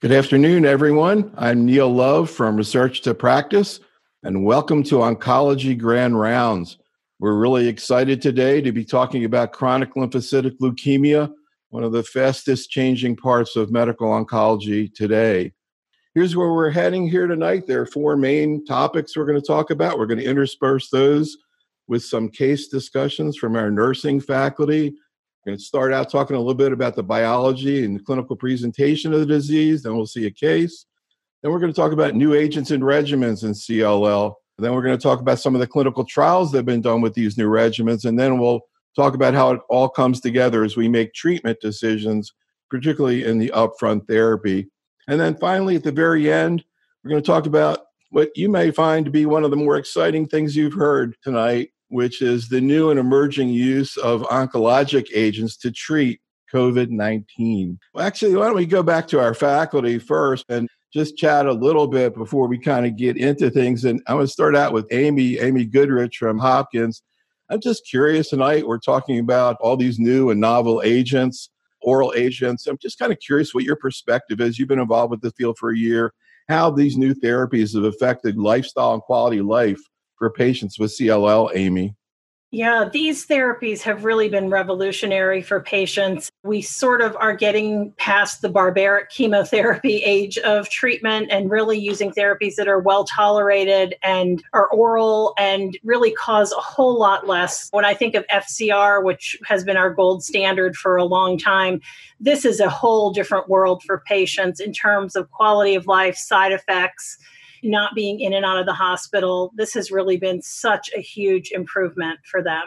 Good afternoon, everyone. I'm Neil Love from Research to Practice, and welcome to Oncology Grand Rounds. We're really excited today to be talking about chronic lymphocytic leukemia, one of the fastest changing parts of medical oncology today. Here's where we're heading here tonight. There are four main topics we're going to talk about. We're going to intersperse those with some case discussions from our nursing faculty. We're going to start out talking a little bit about the biology and the clinical presentation of the disease. Then we'll see a case. Then we're going to talk about new agents and regimens in CLL. Then we're going to talk about some of the clinical trials that have been done with these new regimens. And then we'll talk about how it all comes together as we make treatment decisions, particularly in the upfront therapy. And then finally, at the very end, we're going to talk about what you may find to be one of the more exciting things you've heard tonight, which is the new and emerging use of oncologic agents to treat COVID-19. Well, actually, why don't we go back to our faculty first and just chat a little bit before we kind of get into things. And I'm going to start out with Amy Goodrich from Hopkins. I'm just curious tonight, we're talking about all these new and novel agents, oral agents. I'm just kind of curious what your perspective is. You've been involved with the field for a year, how these new therapies have affected lifestyle and quality of life for patients with CLL, Amy. Yeah, these therapies have really been revolutionary for patients. We sort of are getting past the barbaric chemotherapy age of treatment and really using therapies that are well tolerated and are oral and really cause a whole lot less. When I think of FCR, which has been our gold standard for a long time, this is a whole different world for patients in terms of quality of life, side effects, not being in and out of the hospital. This has really been such a huge improvement for them.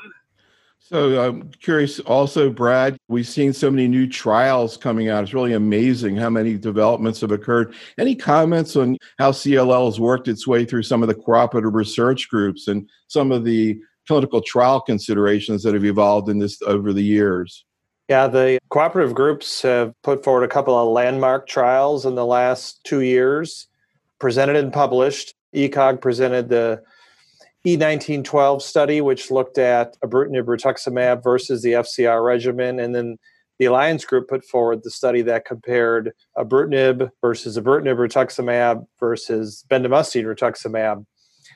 So I'm curious also, Brad, we've seen so many new trials coming out. It's really amazing how many developments have occurred. Any comments on how CLL has worked its way through some of the cooperative research groups and some of the clinical trial considerations that have evolved in this over the years? Yeah, the cooperative groups have put forward a couple of landmark trials in the last 2 years. Presented and published. ECOG presented the E1912 study, which looked at ibrutinib rituximab versus the FCR regimen. And then the Alliance group put forward the study that compared ibrutinib rituximab versus bendamustine rituximab.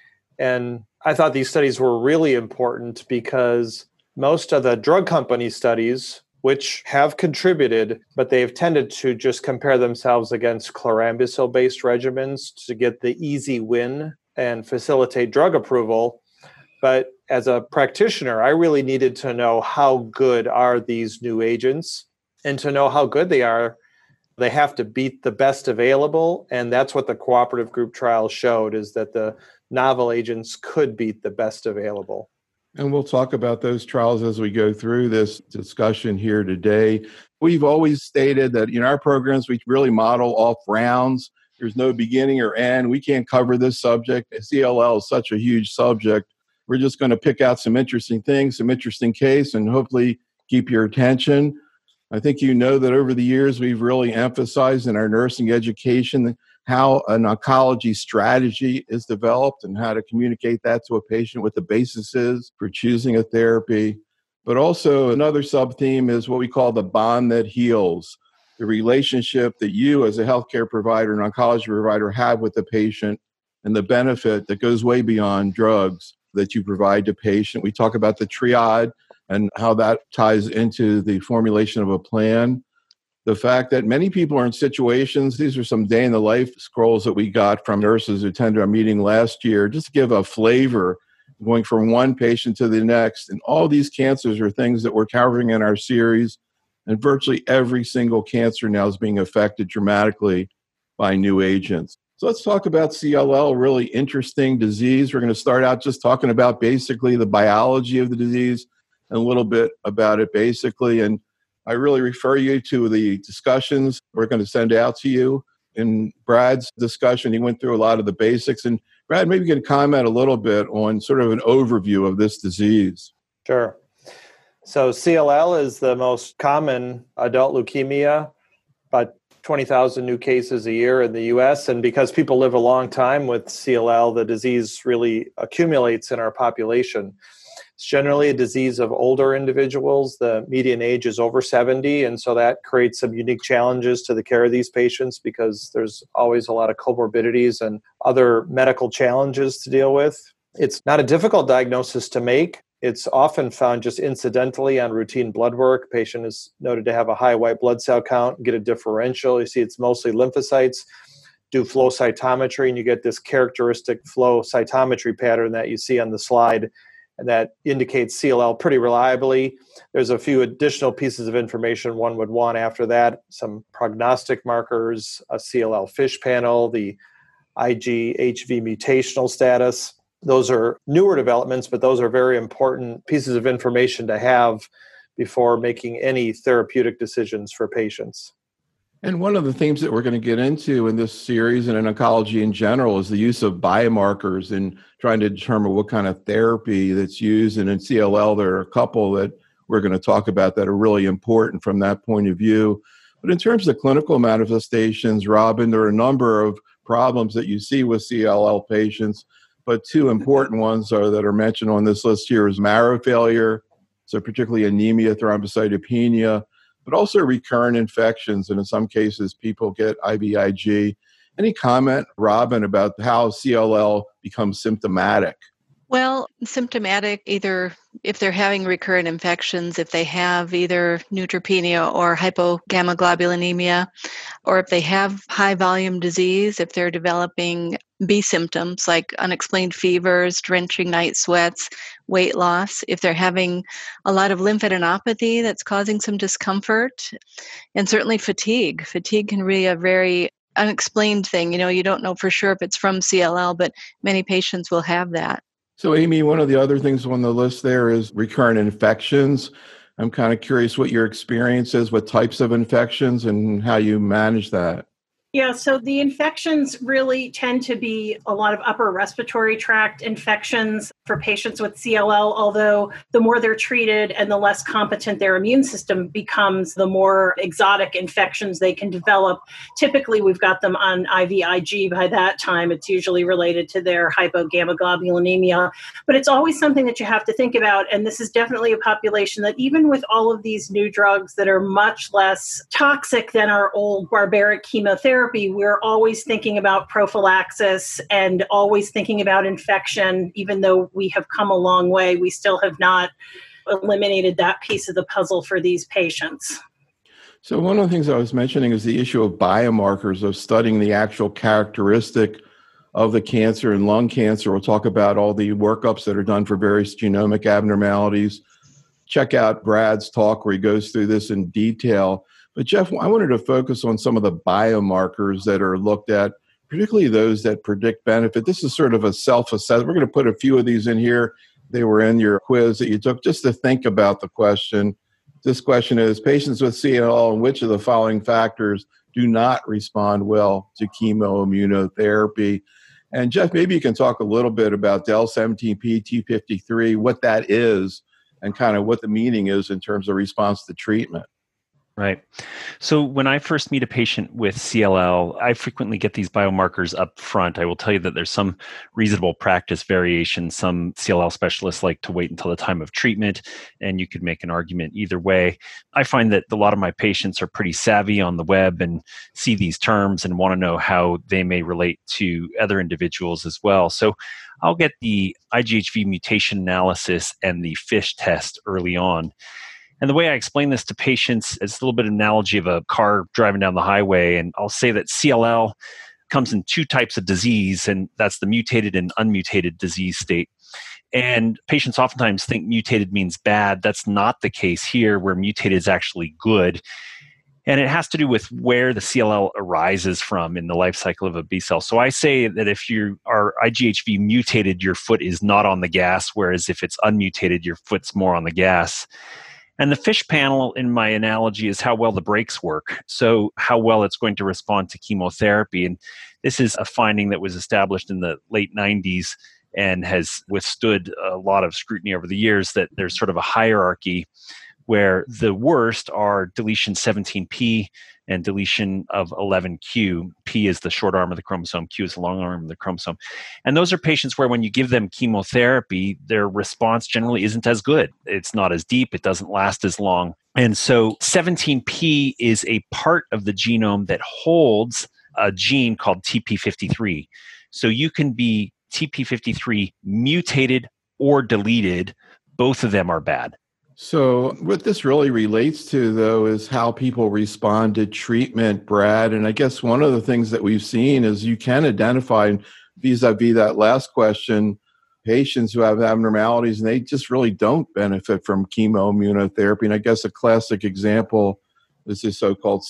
And I thought these studies were really important because most of the drug company studies, which have contributed, but they've tended to just compare themselves against chlorambucil-based regimens to get the easy win and facilitate drug approval. But as a practitioner, I really needed to know how good are these new agents. And to know how good they are, they have to beat the best available. And that's what the cooperative group trials showed, is that the novel agents could beat the best available. And we'll talk about those trials as we go through this discussion here today. We've always stated that in our programs, we really model off rounds. There's no beginning or end. We can't cover this subject. CLL is such a huge subject. We're just going to pick out some interesting things, some interesting case, and hopefully keep your attention. I think you know that over the years, we've really emphasized in our nursing education how an oncology strategy is developed and how to communicate that to a patient, what the basis is for choosing a therapy. But also another sub-theme is what we call the bond that heals, the relationship that you as a healthcare provider, an oncology provider, have with the patient and the benefit that goes way beyond drugs that you provide to patient. We talk about the triad and how that ties into the formulation of a plan. The fact that many people are in situations, these are some day in the life scrolls that we got from nurses who attended our meeting last year, just to give a flavor, going from one patient to the next. And all these cancers are things that we're covering in our series. And virtually every single cancer now is being affected dramatically by new agents. So let's talk about CLL, a really interesting disease. We're going to start out just talking about basically the biology of the disease and a little bit about it basically. And I really refer you to the discussions we're going to send out to you. In Brad's discussion, he went through a lot of the basics. And Brad, maybe you can comment a little bit on sort of an overview of this disease. Sure. So CLL is the most common adult leukemia, about 20,000 new cases a year in the U.S. And because people live a long time with CLL, the disease really accumulates in our population. It's generally a disease of older individuals. The median age is over 70, and so that creates some unique challenges to the care of these patients because there's always a lot of comorbidities and other medical challenges to deal with. It's not a difficult diagnosis to make. It's often found just incidentally on routine blood work. Patient is noted to have a high white blood cell count, get a differential. You see it's mostly lymphocytes. Do flow cytometry, and you get this characteristic flow cytometry pattern that you see on the slide, and that indicates CLL pretty reliably. There's a few additional pieces of information one would want after that, some prognostic markers, a CLL FISH panel, the IGHV mutational status. Those are newer developments, but those are very important pieces of information to have before making any therapeutic decisions for patients. And one of the themes that we're going to get into in this series and in oncology in general is the use of biomarkers in trying to determine what kind of therapy that's used. And in CLL, there are a couple that we're going to talk about that are really important from that point of view. But in terms of clinical manifestations, Robin, there are a number of problems that you see with CLL patients, but two important ones that are mentioned on this list here is marrow failure, so particularly anemia, thrombocytopenia, but also recurrent infections. And in some cases, people get IVIG. Any comment, Robin, about how CLL becomes symptomatic? Well, symptomatic either if they're having recurrent infections, if they have either neutropenia or hypogammaglobulinemia, or if they have high volume disease, if they're developing B symptoms like unexplained fevers, drenching night sweats, weight loss, if they're having a lot of lymphadenopathy that's causing some discomfort, and certainly fatigue. Fatigue can be a very unexplained thing. You don't know for sure if it's from CLL, but many patients will have that. So, Amy, one of the other things on the list there is recurrent infections. I'm kind of curious what your experience is, what types of infections and how you manage that. Yeah, so the infections really tend to be a lot of upper respiratory tract infections for patients with CLL, although the more they're treated and the less competent their immune system becomes, the more exotic infections they can develop. Typically, we've got them on IVIG by that time. It's usually related to their hypogammaglobulinemia. But it's always something that you have to think about, and this is definitely a population that even with all of these new drugs that are much less toxic than our old barbaric chemotherapy, we're always thinking about prophylaxis and always thinking about infection. Even though we have come a long way, we still have not eliminated that piece of the puzzle for these patients. So one of the things I was mentioning is the issue of biomarkers, of studying the actual characteristic of the cancer and lung cancer. We'll talk about all the workups that are done for various genomic abnormalities. Check out Brad's talk where he goes through this in detail. But Jeff, I wanted to focus on some of the biomarkers that are looked at, particularly those that predict benefit. This is sort of a self-assessment. We're going to put a few of these in here. They were in your quiz that you took just to think about the question. This question is, patients with CLL, and which of the following factors do not respond well to chemoimmunotherapy? And Jeff, maybe you can talk a little bit about del-17p T53, what that is, and kind of what the meaning is in terms of response to treatment. Right. So when I first meet a patient with CLL, I frequently get these biomarkers up front. I will tell you that there's some reasonable practice variation. Some CLL specialists like to wait until the time of treatment, and you could make an argument either way. I find that a lot of my patients are pretty savvy on the web and see these terms and want to know how they may relate to other individuals as well. So I'll get the IGHV mutation analysis and the FISH test early on. And the way I explain this to patients is a little bit of an analogy of a car driving down the highway. And I'll say that CLL comes in two types of disease, and that's the mutated and unmutated disease state. And patients oftentimes think mutated means bad. That's not the case here, where mutated is actually good. And it has to do with where the CLL arises from in the life cycle of a B cell. So I say that if you are IGHV mutated, your foot is not on the gas, whereas if it's unmutated, your foot's more on the gas. And the FISH panel, in my analogy, is how well the brakes work. So how well it's going to respond to chemotherapy. And this is a finding that was established in the late 90s and has withstood a lot of scrutiny over the years, that there's sort of a hierarchy where the worst are deletion 17p and deletion of 11q. P is the short arm of the chromosome, Q is the long arm of the chromosome. And those are patients where when you give them chemotherapy, their response generally isn't as good. It's not as deep, it doesn't last as long. And so 17p is a part of the genome that holds a gene called TP53. So you can be TP53 mutated or deleted. Both of them are bad. So what this really relates to, though, is how people respond to treatment, Brad. And I guess one of the things that we've seen is you can identify, vis-a-vis that last question, patients who have abnormalities, and they just really don't benefit from chemoimmunotherapy. And I guess a classic example is the so-called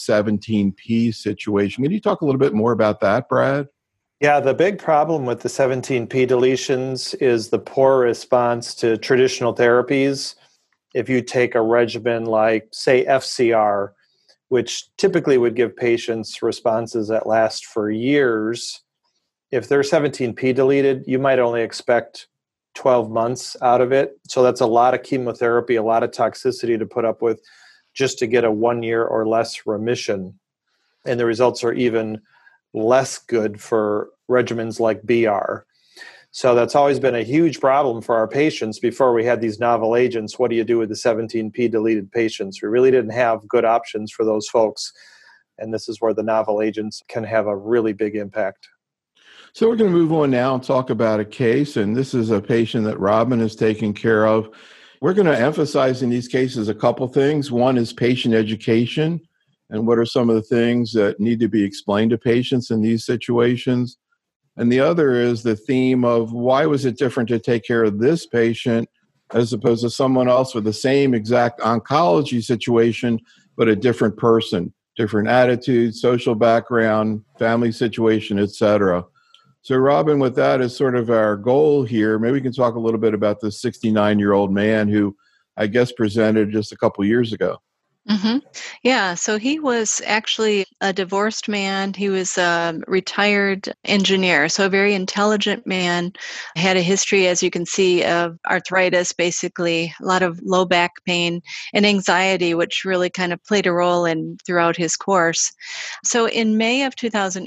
17p situation. Can you talk a little bit more about that, Brad? Yeah, the big problem with the 17p deletions is the poor response to traditional therapies. If you take a regimen like, say, FCR, which typically would give patients responses that last for years, if they're 17p deleted, you might only expect 12 months out of it. So that's a lot of chemotherapy, a lot of toxicity to put up with just to get a 1 year or less remission. And the results are even less good for regimens like BR. So that's always been a huge problem for our patients before we had these novel agents. What do you do with the 17p deleted patients? We really didn't have good options for those folks. And this is where the novel agents can have a really big impact. So we're going to move on now and talk about a case. And this is a patient that Robin is taking care of. We're going to emphasize in these cases a couple things. One is patient education. And what are some of the things that need to be explained to patients in these situations? And the other is the theme of why was it different to take care of this patient as opposed to someone else with the same exact oncology situation, but a different person, different attitude, social background, family situation, et cetera. So Robin, with that as sort of our goal here, maybe we can talk a little bit about this 69-year-old man who I guess presented just a couple years ago. Mm-hmm. Yeah, so he was actually a divorced man. He was a retired engineer, so a very intelligent man. Had a history, as you can see, of arthritis, basically, a lot of low back pain and anxiety, which really kind of played a role in throughout his course. So in May of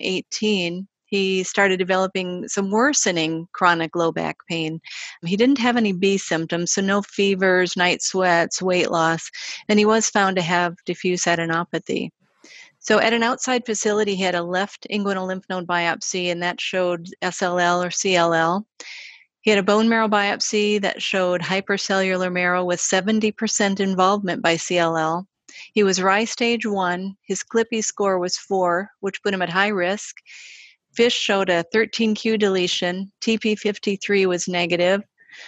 2018, he started developing some worsening chronic low back pain. He didn't have any B symptoms, so no fevers, night sweats, weight loss, and he was found to have diffuse adenopathy. So at an outside facility, he had a left inguinal lymph node biopsy, and that showed SLL or CLL. He had a bone marrow biopsy that showed hypercellular marrow with 70% involvement by CLL. He was Rye stage 1. His CLIPI score was 4, which put him at high risk. FISH showed a 13q deletion, TP53 was negative,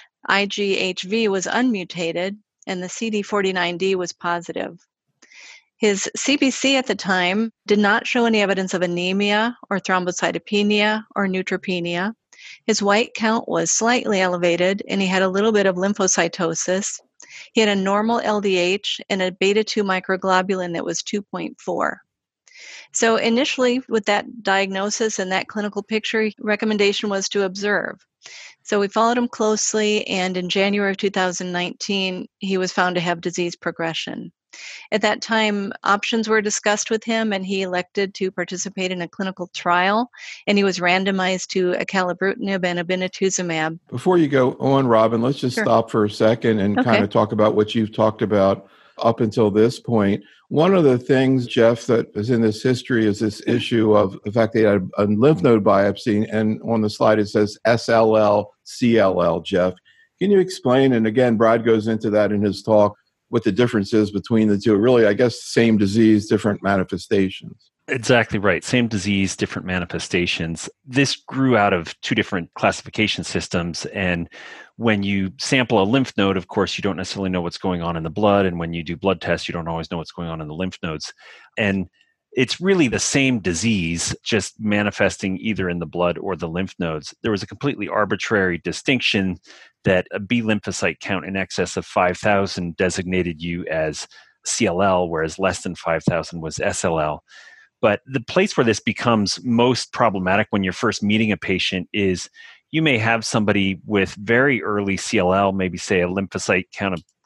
IGHV was unmutated, and the CD49D was positive. His CBC at the time did not show any evidence of anemia or thrombocytopenia or neutropenia. His white count was slightly elevated, and he had a little bit of lymphocytosis. He had a normal LDH and a beta-2 microglobulin that was 2.4. So initially, with that diagnosis and that clinical picture, recommendation was to observe. So we followed him closely, and in January of 2019, he was found to have disease progression. At that time, options were discussed with him, and he elected to participate in a clinical trial, and he was randomized to acalabrutinib and obinutuzumab. Before you go on, Robin, let's just stop for a second and kind of talk about what you've talked about up until this point. One of the things, Jeff, that is in this history is this issue of the fact they had a lymph node biopsy, and on the slide it says SLL, CLL, Jeff. Can you explain, and again, Brad goes into that in his talk, what the difference is between the two? Really, I guess, same disease, different manifestations. Exactly right. Same disease, different manifestations. This grew out of two different classification systems. And when you sample a lymph node, of course, you don't necessarily know what's going on in the blood. And when you do blood tests, you don't always know what's going on in the lymph nodes. And it's really the same disease, just manifesting either in the blood or the lymph nodes. There was a completely arbitrary distinction that a B lymphocyte count in excess of 5,000 designated you as CLL, whereas less than 5,000 was SLL. But the place where this becomes most problematic when you're first meeting a patient is you may have somebody with very early CLL, maybe say a lymphocyte count of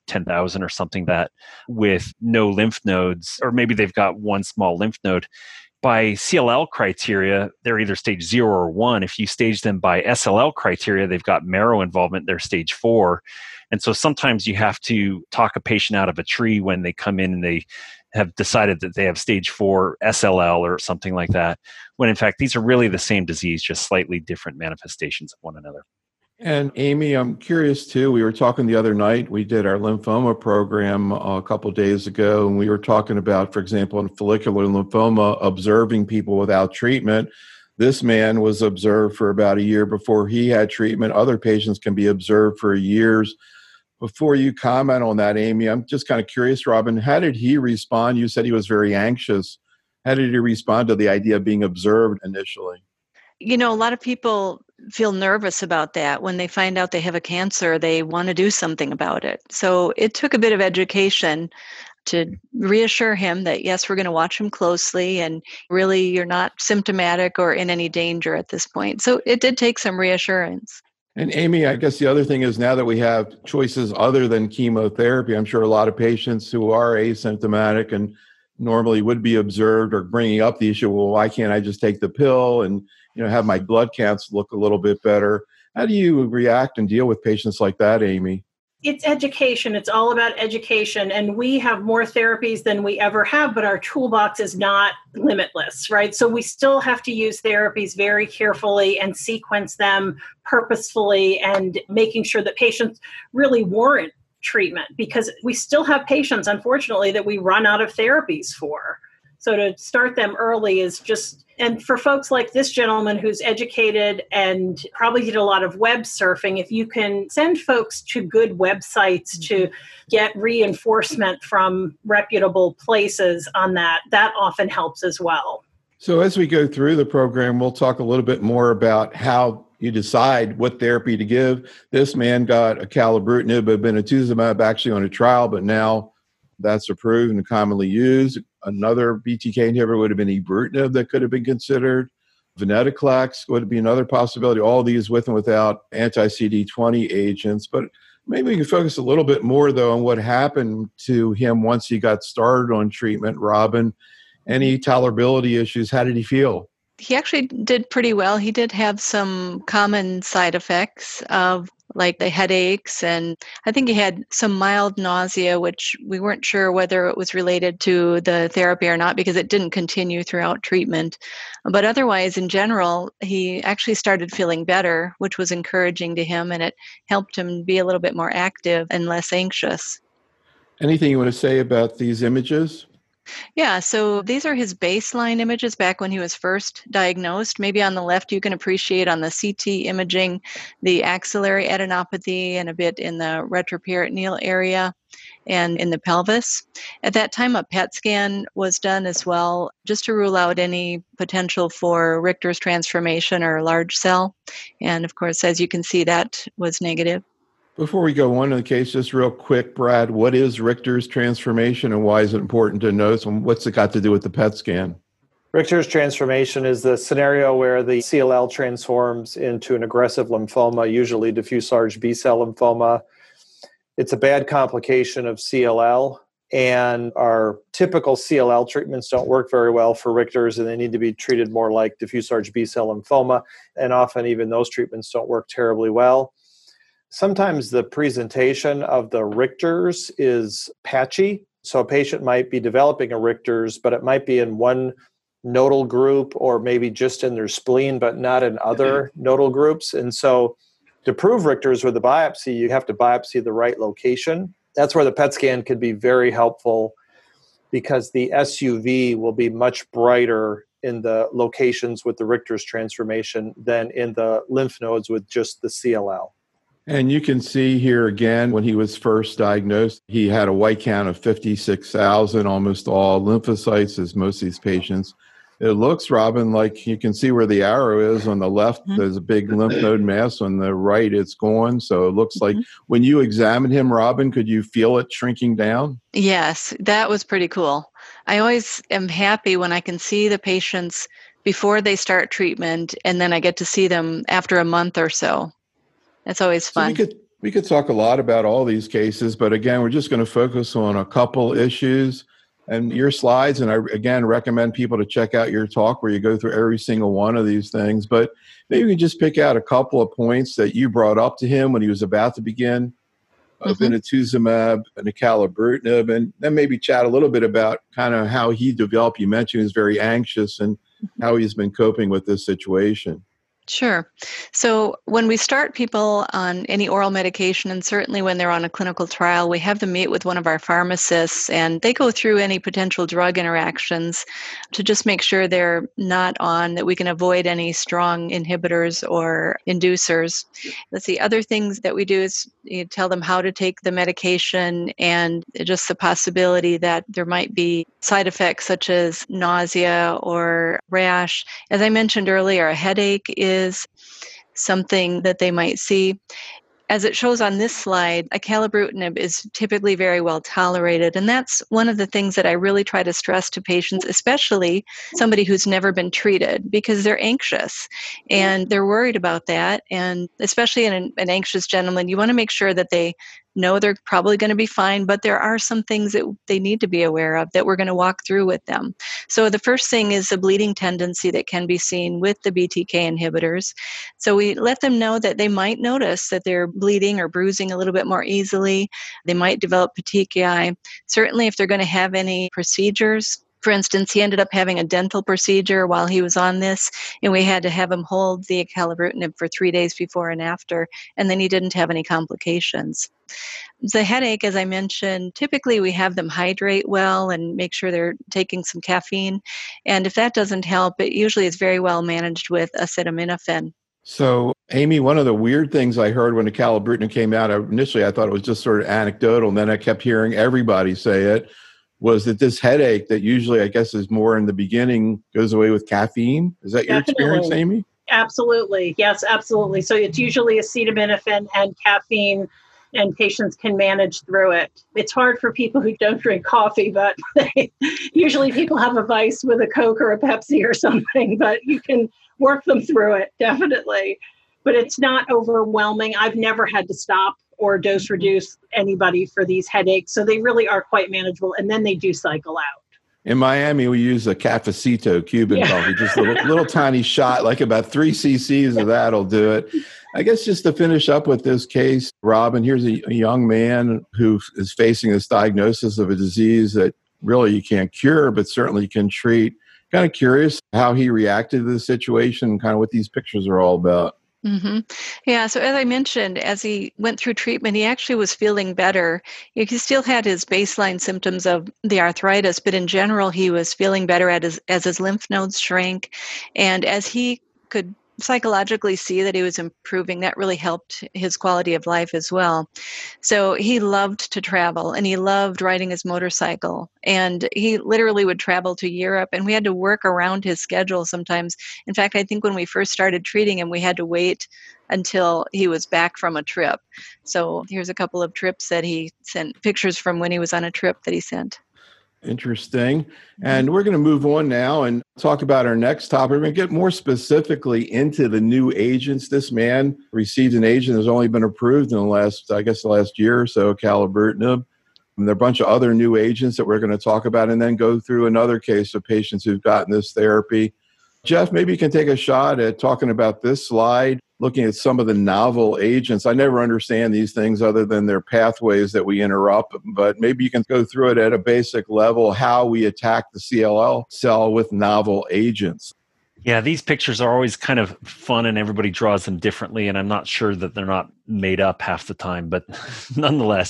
10,000 or something that with no lymph nodes, or maybe they've got one small lymph node. By CLL criteria, they're either stage 0 or 1. If you stage them by SLL criteria, they've got marrow involvement, they're stage 4. And so sometimes you have to talk a patient out of a tree when they come in and they have decided that they have stage 4 SLL or something like that, when in fact, these are really the same disease, just slightly different manifestations of one another. And Amy, I'm curious too. We were talking the other night. We did our lymphoma program a couple of days ago, and we were talking about, for example, in follicular lymphoma, observing people without treatment. This man was observed for about a year before he had treatment. Other patients can be observed for years. Before you comment on that, Amy, I'm just kind of curious, Robin, how did he respond? You said he was very anxious. How did he respond to the idea of being observed initially? A lot of people feel nervous about that. When they find out they have a cancer, they want to do something about it. So it took a bit of education to reassure him that, yes, we're going to watch him closely, and really you're not symptomatic or in any danger at this point. So it did take some reassurance. And Amy, I guess the other thing is now that we have choices other than chemotherapy, I'm sure a lot of patients who are asymptomatic and normally would be observed are bringing up the issue, well, why can't I just take the pill and have my blood counts look a little bit better? How do you react and deal with patients like that, Amy? It's education. It's all about education. And we have more therapies than we ever have, but our toolbox is not limitless, right? So we still have to use therapies very carefully and sequence them purposefully, and making sure that patients really warrant treatment, because we still have patients, unfortunately, that we run out of therapies for. So to start them early is just, and for folks like this gentleman who's educated and probably did a lot of web surfing, if you can send folks to good websites to get reinforcement from reputable places on that, that often helps as well. So as we go through the program, we'll talk a little bit more about how you decide what therapy to give. This man got acalabrutinib, obinutuzumab, actually on a trial, but now that's approved and commonly used. Another BTK inhibitor would have been ibrutinib that could have been considered. Venetoclax would be another possibility. All these with and without anti-CD20 agents. But maybe we can focus a little bit more, though, on what happened to him once he got started on treatment. Robin, any tolerability issues? How did he feel? He actually did pretty well. He did have some common side effects of like the headaches, and I think he had some mild nausea, which we weren't sure whether it was related to the therapy or not because it didn't continue throughout treatment. But otherwise, in general, he actually started feeling better, which was encouraging to him, and it helped him be a little bit more active and less anxious. Anything you want to say about these images? Yeah, so these are his baseline images back when he was first diagnosed. Maybe on the left you can appreciate on the CT imaging the axillary adenopathy and a bit in the retroperitoneal area and in the pelvis. At that time, a PET scan was done as well, just to rule out any potential for Richter's transformation or large cell. And of course, as you can see, that was negative. Before we go on in the case, just real quick, Brad, what is Richter's transformation and why is it important to know? So what's it got to do with the PET scan? Richter's transformation is the scenario where the CLL transforms into an aggressive lymphoma, usually diffuse large B-cell lymphoma. It's a bad complication of CLL, and our typical CLL treatments don't work very well for Richter's, and they need to be treated more like diffuse large B-cell lymphoma, and often even those treatments don't work terribly well. Sometimes the presentation of the Richter's is patchy. So a patient might be developing a Richter's, but it might be in one nodal group or maybe just in their spleen, but not in other nodal groups. And so to prove Richter's with a biopsy, you have to biopsy the right location. That's where the PET scan could be very helpful because the SUV will be much brighter in the locations with the Richter's transformation than in the lymph nodes with just the CLL. And you can see here again, when he was first diagnosed, he had a white count of 56,000, almost all lymphocytes, as most of these patients. It looks, Robin, like you can see where the arrow is on the left. There's a big lymph node mass. On the right, it's gone. So it looks like when you examined him, Robin, could you feel it shrinking down? Yes, that was pretty cool. I always am happy when I can see the patients before they start treatment, and then I get to see them after a month or so. It's always fun. So We could talk a lot about all these cases, but again, we're just going to focus on a couple issues and your slides. And I, again, recommend people to check out your talk where you go through every single one of these things. But maybe we can just pick out a couple of points that you brought up to him when he was about to begin obinutuzumab and acalabrutinib, and then maybe chat a little bit about kind of how he developed. You mentioned he was very anxious and how he's been coping with this situation. Sure. So when we start people on any oral medication, and certainly when they're on a clinical trial, we have them meet with one of our pharmacists, and they go through any potential drug interactions to just make sure they're not on, that we can avoid any strong inhibitors or inducers. The other things that we do is you tell them how to take the medication and just the possibility that there might be side effects such as nausea or rash. As I mentioned earlier, a headache is something that they might see. As it shows on this slide, acalabrutinib is typically very well tolerated. And that's one of the things that I really try to stress to patients, especially somebody who's never been treated, because they're anxious and they're worried about that. And especially in an anxious gentleman, you want to make sure that they know they're probably going to be fine, but there are some things that they need to be aware of that we're going to walk through with them. So the first thing is the bleeding tendency that can be seen with the BTK inhibitors. So we let them know that they might notice that they're bleeding or bruising a little bit more easily. They might develop petechiae. Certainly if they're going to have any procedures, for instance, he ended up having a dental procedure while he was on this, and we had to have him hold the acalabrutinib for 3 days before and after, and then he didn't have any complications. The headache, as I mentioned, typically we have them hydrate well and make sure they're taking some caffeine. And if that doesn't help, it usually is very well managed with acetaminophen. So, Amy, one of the weird things I heard when acalabrutinib came out, initially I thought it was just sort of anecdotal, and then I kept hearing everybody say it, was that this headache that usually I guess is more in the beginning goes away with caffeine. Is that your experience, Amy? Absolutely. Yes, absolutely. So it's usually acetaminophen and caffeine, and patients can manage through it. It's hard for people who don't drink coffee, but usually people have a vice with a Coke or a Pepsi or something, but you can work them through it, definitely. But it's not overwhelming. I've never had to stop or dose reduce anybody for these headaches. So they really are quite manageable. And then they do cycle out. In Miami, we use a Cafecito Cuban coffee, just a little tiny shot, like about 3 cc's of that'll do it. I guess just to finish up with this case, Robin, here's a young man who is facing this diagnosis of a disease that really you can't cure, but certainly you can treat. Kind of curious how he reacted to the situation and kind of what these pictures are all about. Mm-hmm. Yeah, so as I mentioned, as he went through treatment, he actually was feeling better. He still had his baseline symptoms of the arthritis, but in general, he was feeling better as his lymph nodes shrank. And as he could psychologically see that he was improving, that really helped his quality of life as well. So he loved to travel, and he loved riding his motorcycle, and he literally would travel to Europe, and we had to work around his schedule sometimes. In fact, I think when we first started treating him, we had to wait until he was back from a trip. So here's a couple of trips that he sent, pictures from when he was on a trip that he sent. Interesting. And we're going to move on now and talk about our next topic. We're going to get more specifically into the new agents. This man received an agent that's only been approved in the last year or so, acalabrutinib. And there are a bunch of other new agents that we're going to talk about, and then go through another case of patients who've gotten this therapy. Jeff, maybe you can take a shot at talking about this slide, looking at some of the novel agents. I never understand these things other than their pathways that we interrupt, but maybe you can go through it at a basic level, how we attack the CLL cell with novel agents. Yeah, these pictures are always kind of fun, and everybody draws them differently, and I'm not sure that they're not made up half the time, but nonetheless.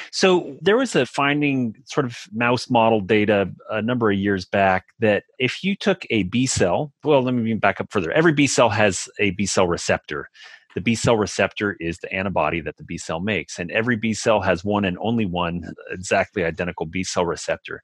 So there was a finding, sort of mouse model data a number of years back, that if you took a B cell, well, let me back up further. Every B cell has a B cell receptor. The B cell receptor is the antibody that the B cell makes, and every B cell has one and only one exactly identical B cell receptor.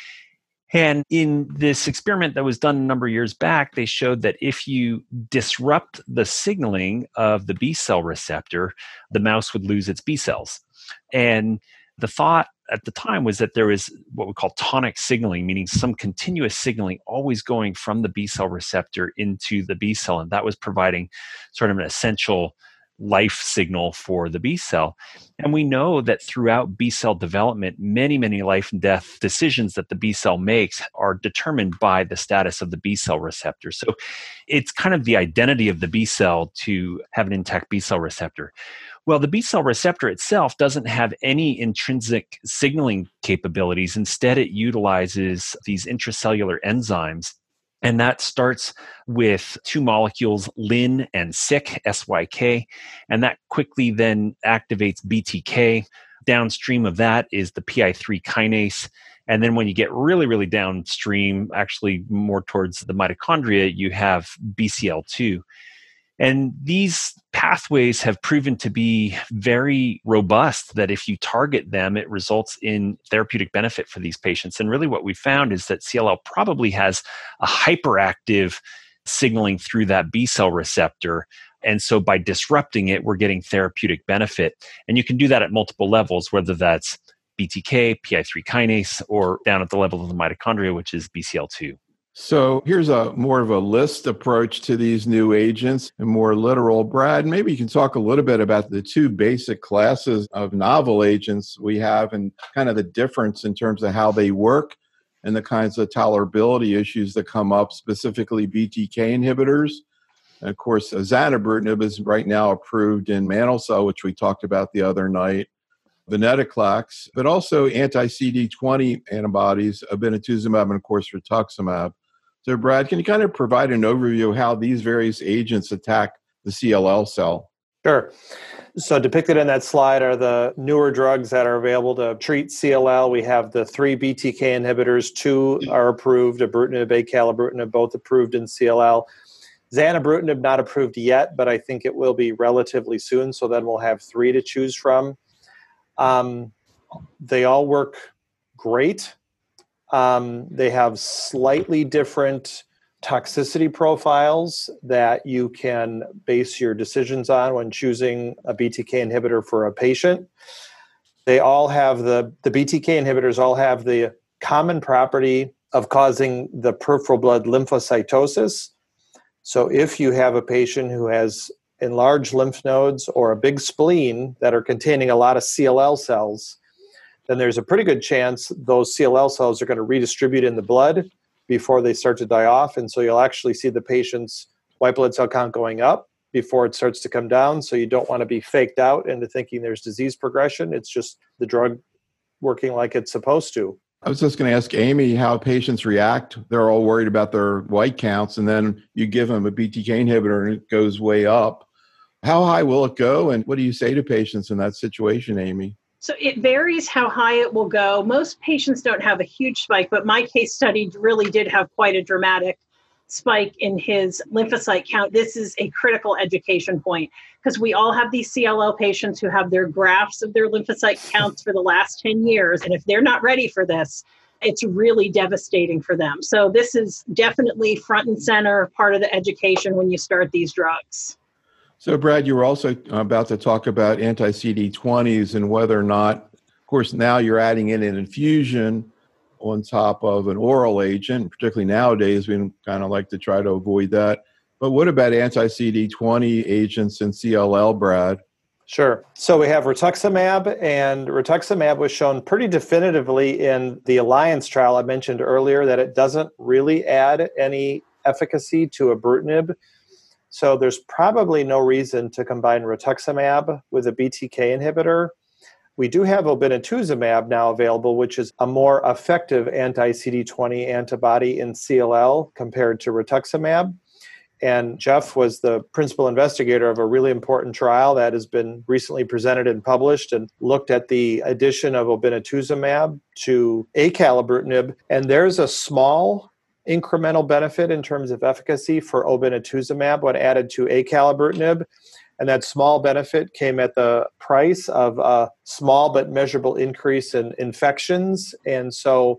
And in this experiment that was done a number of years back, they showed that if you disrupt the signaling of the B cell receptor, the mouse would lose its B cells. And the thought at the time was that there was what we call tonic signaling, meaning some continuous signaling always going from the B cell receptor into the B cell. And that was providing sort of an essential life signal for the B cell. And we know that throughout B cell development, many, many life and death decisions that the B cell makes are determined by the status of the B cell receptor. So it's kind of the identity of the B cell to have an intact B cell receptor. Well, the B cell receptor itself doesn't have any intrinsic signaling capabilities. Instead, it utilizes these intracellular enzymes. And that starts with two molecules, Lin and Syk, SYK, and that quickly then activates BTK. Downstream of that is the PI3 kinase. And then when you get really, really downstream, actually more towards the mitochondria, you have BCL2. And these pathways have proven to be very robust, that if you target them, it results in therapeutic benefit for these patients. And really what we found is that CLL probably has a hyperactive signaling through that B cell receptor. And so by disrupting it, we're getting therapeutic benefit. And you can do that at multiple levels, whether that's BTK, PI3 kinase, or down at the level of the mitochondria, which is BCL2. So here's a more of a list approach to these new agents and more literal. Brad, maybe you can talk a little bit about the two basic classes of novel agents we have and kind of the difference in terms of how they work and the kinds of tolerability issues that come up, specifically BTK inhibitors. And of course, zanubrutinib is right now approved in mantle cell, which we talked about the other night, venetoclax, but also anti-CD20 antibodies, obinutuzumab, and of course, rituximab. So, Brad, can you kind of provide an overview of how these various agents attack the CLL cell? Sure. So depicted in that slide are the newer drugs that are available to treat CLL. We have the 3 BTK inhibitors. 2 are approved, ibrutinib, acalabrutinib, both approved in CLL. Zanubrutinib not approved yet, but I think it will be relatively soon. So then we'll have 3 to choose from. They all work great. They have slightly different toxicity profiles that you can base your decisions on when choosing a BTK inhibitor for a patient. They all have the BTK inhibitors all have the common property of causing the peripheral blood lymphocytosis. So if you have a patient who has enlarged lymph nodes or a big spleen that are containing a lot of CLL cells, then there's a pretty good chance those CLL cells are going to redistribute in the blood before they start to die off. And so you'll actually see the patient's white blood cell count going up before it starts to come down. So you don't want to be faked out into thinking there's disease progression. It's just the drug working like it's supposed to. I was just going to ask Amy how patients react. They're all worried about their white counts, and then you give them a BTK inhibitor and it goes way up. How high will it go? And what do you say to patients in that situation, Amy? So it varies how high it will go. Most patients don't have a huge spike, but my case study really did have quite a dramatic spike in his lymphocyte count. This is a critical education point because we all have these CLL patients who have their graphs of their lymphocyte counts for the last 10 years. And if they're not ready for this, it's really devastating for them. So this is definitely front and center part of the education when you start these drugs. So, Brad, you were also about to talk about anti-CD20s and whether or not, of course, now you're adding in an infusion on top of an oral agent. Particularly nowadays, we kind of like to try to avoid that. But what about anti-CD20 agents in CLL, Brad? Sure. So we have rituximab, and rituximab was shown pretty definitively in the Alliance trial I mentioned earlier that it doesn't really add any efficacy to ibrutinib. So there's probably no reason to combine rituximab with a BTK inhibitor. We do have obinutuzumab now available, which is a more effective anti-CD20 antibody in CLL compared to rituximab. And Jeff was the principal investigator of a really important trial that has been recently presented and published and looked at the addition of obinutuzumab to acalabrutinib. And there's a small incremental benefit in terms of efficacy for obinutuzumab when added to acalabrutinib. And that small benefit came at the price of a small but measurable increase in infections. And so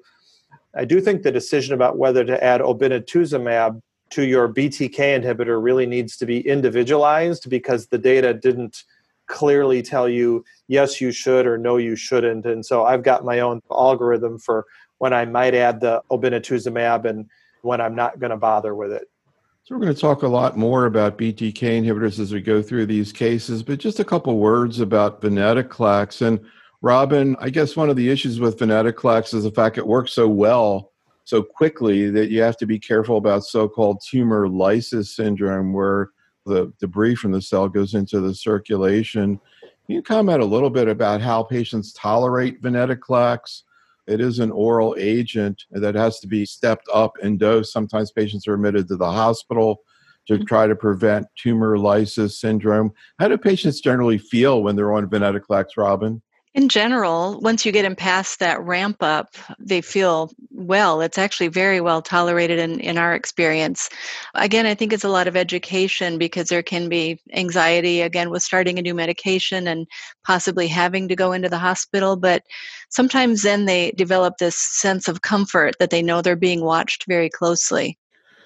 I do think the decision about whether to add obinutuzumab to your BTK inhibitor really needs to be individualized because the data didn't clearly tell you, yes, you should or no, you shouldn't. And so I've got my own algorithm for when I might add the obinutuzumab and when I'm not going to bother with it. So we're going to talk a lot more about BTK inhibitors as we go through these cases, but just a couple words about venetoclax. And Robin, I guess one of the issues with venetoclax is the fact it works so well, so quickly, that you have to be careful about so-called tumor lysis syndrome, where the debris from the cell goes into the circulation. Can you comment a little bit about how patients tolerate venetoclax? It is an oral agent that has to be stepped up in dose. Sometimes patients are admitted to the hospital to try to prevent tumor lysis syndrome. How do patients generally feel when they're on venetoclax, Robin? In general, once you get them past that ramp up, they feel well. It's actually very well tolerated in our experience. Again, I think it's a lot of education because there can be anxiety, again, with starting a new medication and possibly having to go into the hospital. But sometimes then they develop this sense of comfort that they know they're being watched very closely.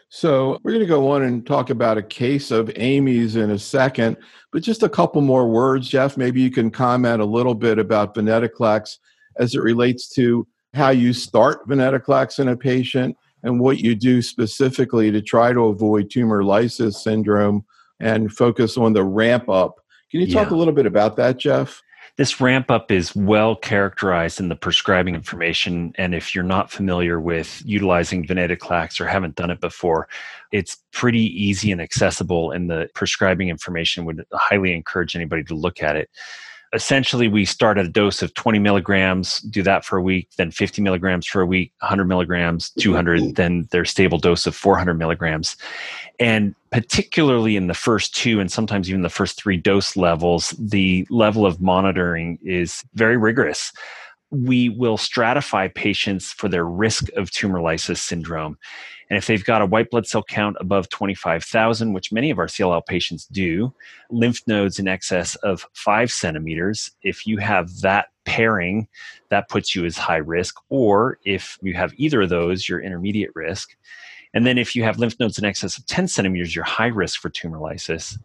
So we're going to go on and talk about a case of Amy's in a second, but just a couple more words. Jeff, maybe you can comment a little bit about venetoclax as it relates to how you start venetoclax in a patient and what you do specifically to try to avoid tumor lysis syndrome and focus on the ramp up. Can you talk a little bit about that, Jeff? This ramp up is well characterized in the prescribing information. And if you're not familiar with utilizing venetoclax or haven't done it before, it's pretty easy and accessible in the prescribing information. Would highly encourage anybody to look at it. Essentially, we start at a dose of 20 milligrams, do that for a week, then 50 milligrams for a week, 100 milligrams, 200, then their stable dose of 400 milligrams. And particularly in the first two and sometimes even the first three dose levels, the level of monitoring is very rigorous. We will stratify patients for their risk of tumor lysis syndrome. And if they've got a white blood cell count above 25,000, which many of our CLL patients do, lymph nodes in excess of 5 centimeters, if you have that pairing, that puts you as high risk. Or if you have either of those, you're intermediate risk. And then if you have lymph nodes in excess of 10 centimeters, you're high risk for tumor lysis.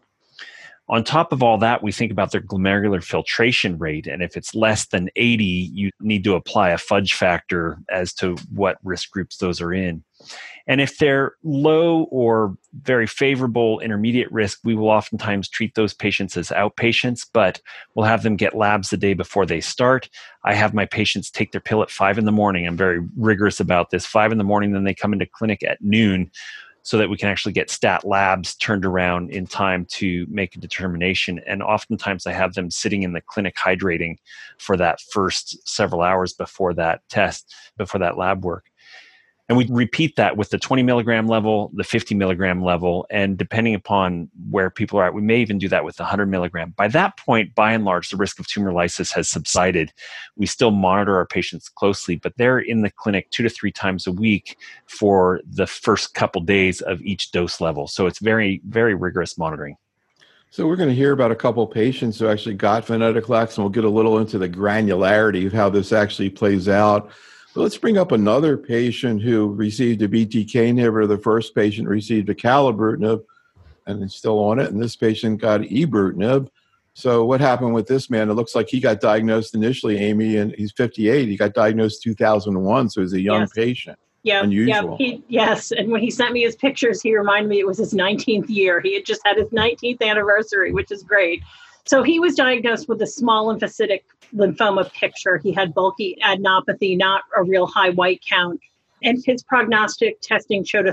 On top of all that, we think about their glomerular filtration rate. And if it's less than 80, you need to apply a fudge factor as to what risk groups those are in. And if they're low or very favorable intermediate risk, we will oftentimes treat those patients as outpatients, but we'll have them get labs the day before they start. I have my patients take their pill at 5 in the morning. I'm very rigorous about this. 5 in the morning, then they come into clinic at noon so that we can actually get stat labs turned around in time to make a determination. And oftentimes I have them sitting in the clinic hydrating for that first several hours before that test, before that lab work. And we repeat that with the 20 milligram level, the 50 milligram level, and depending upon where people are at, we may even do that with the 100 milligram. By that point, by and large, the risk of tumor lysis has subsided. We still monitor our patients closely, but they're in the clinic 2 to 3 times a week for the first couple days of each dose level. So it's very, very rigorous monitoring. So we're going to hear about a couple patients who actually got venetoclax, and we'll get a little into the granularity of how this actually plays out. But let's bring up another patient who received a BTK inhibitor. The first patient received acalabrutinib and is still on it, and this patient got ibrutinib. So what happened with this man? It looks like he got diagnosed initially, Amy, and he's 58. He got diagnosed 2001, so he's a young patient. Yeah, unusual. Yes. And when he sent me his pictures, he reminded me it was his 19th year. He had just had his 19th anniversary, which is great. So he was diagnosed with a small lymphocytic lymphoma picture. He had bulky adenopathy, not a real high white count. And his prognostic testing showed a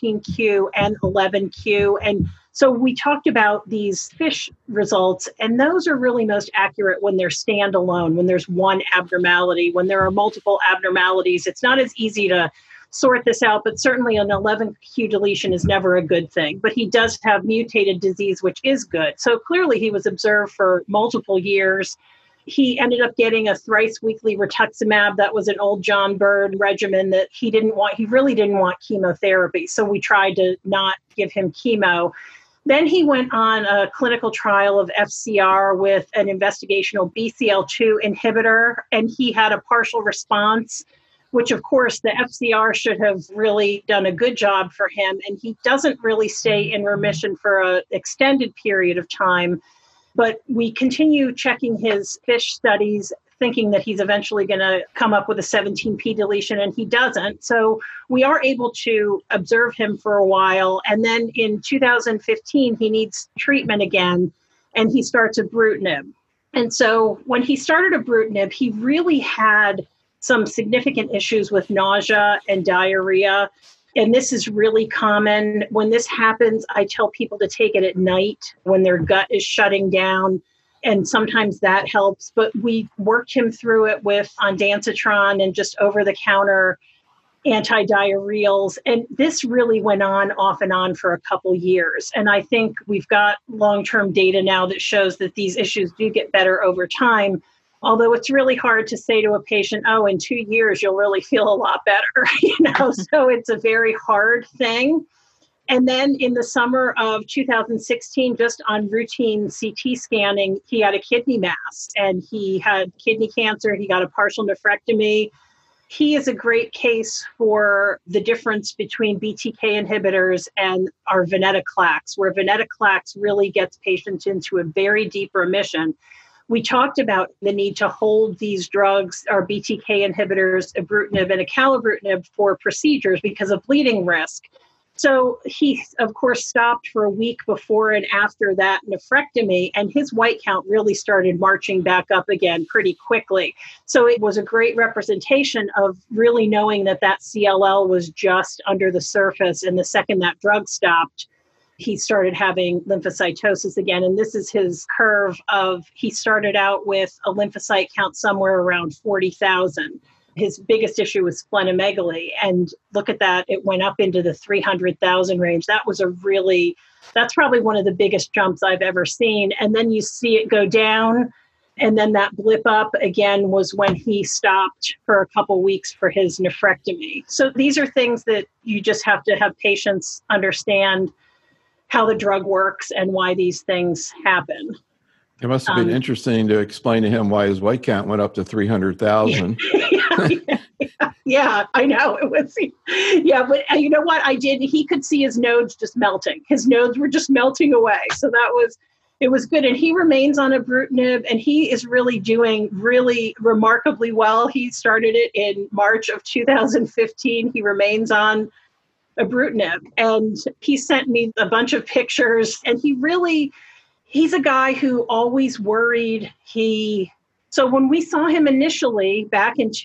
13Q and 11Q. And so we talked about these FISH results, and those are really most accurate when they're standalone, when there's one abnormality. When there are multiple abnormalities, it's not as easy to sort this out, but certainly an 11Q deletion is never a good thing. But he does have mutated disease, which is good. So clearly he was observed for multiple years. He ended up getting a thrice weekly rituximab. That was an old John Bird regimen that he didn't want. He really didn't want chemotherapy. So we tried to not give him chemo. Then he went on a clinical trial of FCR with an investigational BCL2 inhibitor, and he had a partial response, which of course the FCR should have really done a good job for him. And he doesn't really stay in remission for an extended period of time. But we continue checking his FISH studies thinking that he's eventually going to come up with a 17p deletion, and he doesn't. So we are able to observe him for a while. And then in 2015, he needs treatment again, and he starts ibrutinib. And so when he started ibrutinib, he really had some significant issues with nausea and diarrhea. And this is really common. When this happens, I tell people to take it at night when their gut is shutting down. And sometimes that helps. But we worked him through it with ondansetron and just over-the-counter antidiarrheals. And this really went on off and on for a couple years. And I think we've got long-term data now that shows that these issues do get better over time. Although it's really hard to say to a patient, oh, in 2 years, you'll really feel a lot better, so it's a very hard thing. And then in the summer of 2016, just on routine CT scanning, he had a kidney mass and he had kidney cancer. He got a partial nephrectomy. He is a great case for the difference between BTK inhibitors and our venetoclax, where venetoclax really gets patients into a very deep remission. We talked about the need to hold these drugs, our BTK inhibitors, ibrutinib and acalabrutinib, for procedures because of bleeding risk. So he, of course, stopped for a week before and after that nephrectomy, and his white count really started marching back up again pretty quickly. So it was a great representation of really knowing that that CLL was just under the surface, and the second that drug stopped, he started having lymphocytosis again. And this is his curve of, he started out with a lymphocyte count somewhere around 40,000. His biggest issue was splenomegaly. And look at that, it went up into the 300,000 range. That's probably one of the biggest jumps I've ever seen. And then you see it go down. And then that blip up again was when he stopped for a couple weeks for his nephrectomy. So these are things that you just have to have patients understand how the drug works and why these things happen. It must have been interesting to explain to him why his white count went up to 300,000. Yeah, I know. It was, but you know what I did? He could see his nodes just melting. His nodes were just melting away. So it was good. And he remains on ibrutinib, and he is really doing really remarkably well. He started it in March of 2015. He remains on ibrutinib, and he sent me a bunch of pictures, and he's a guy who always worried. So when we saw him initially back in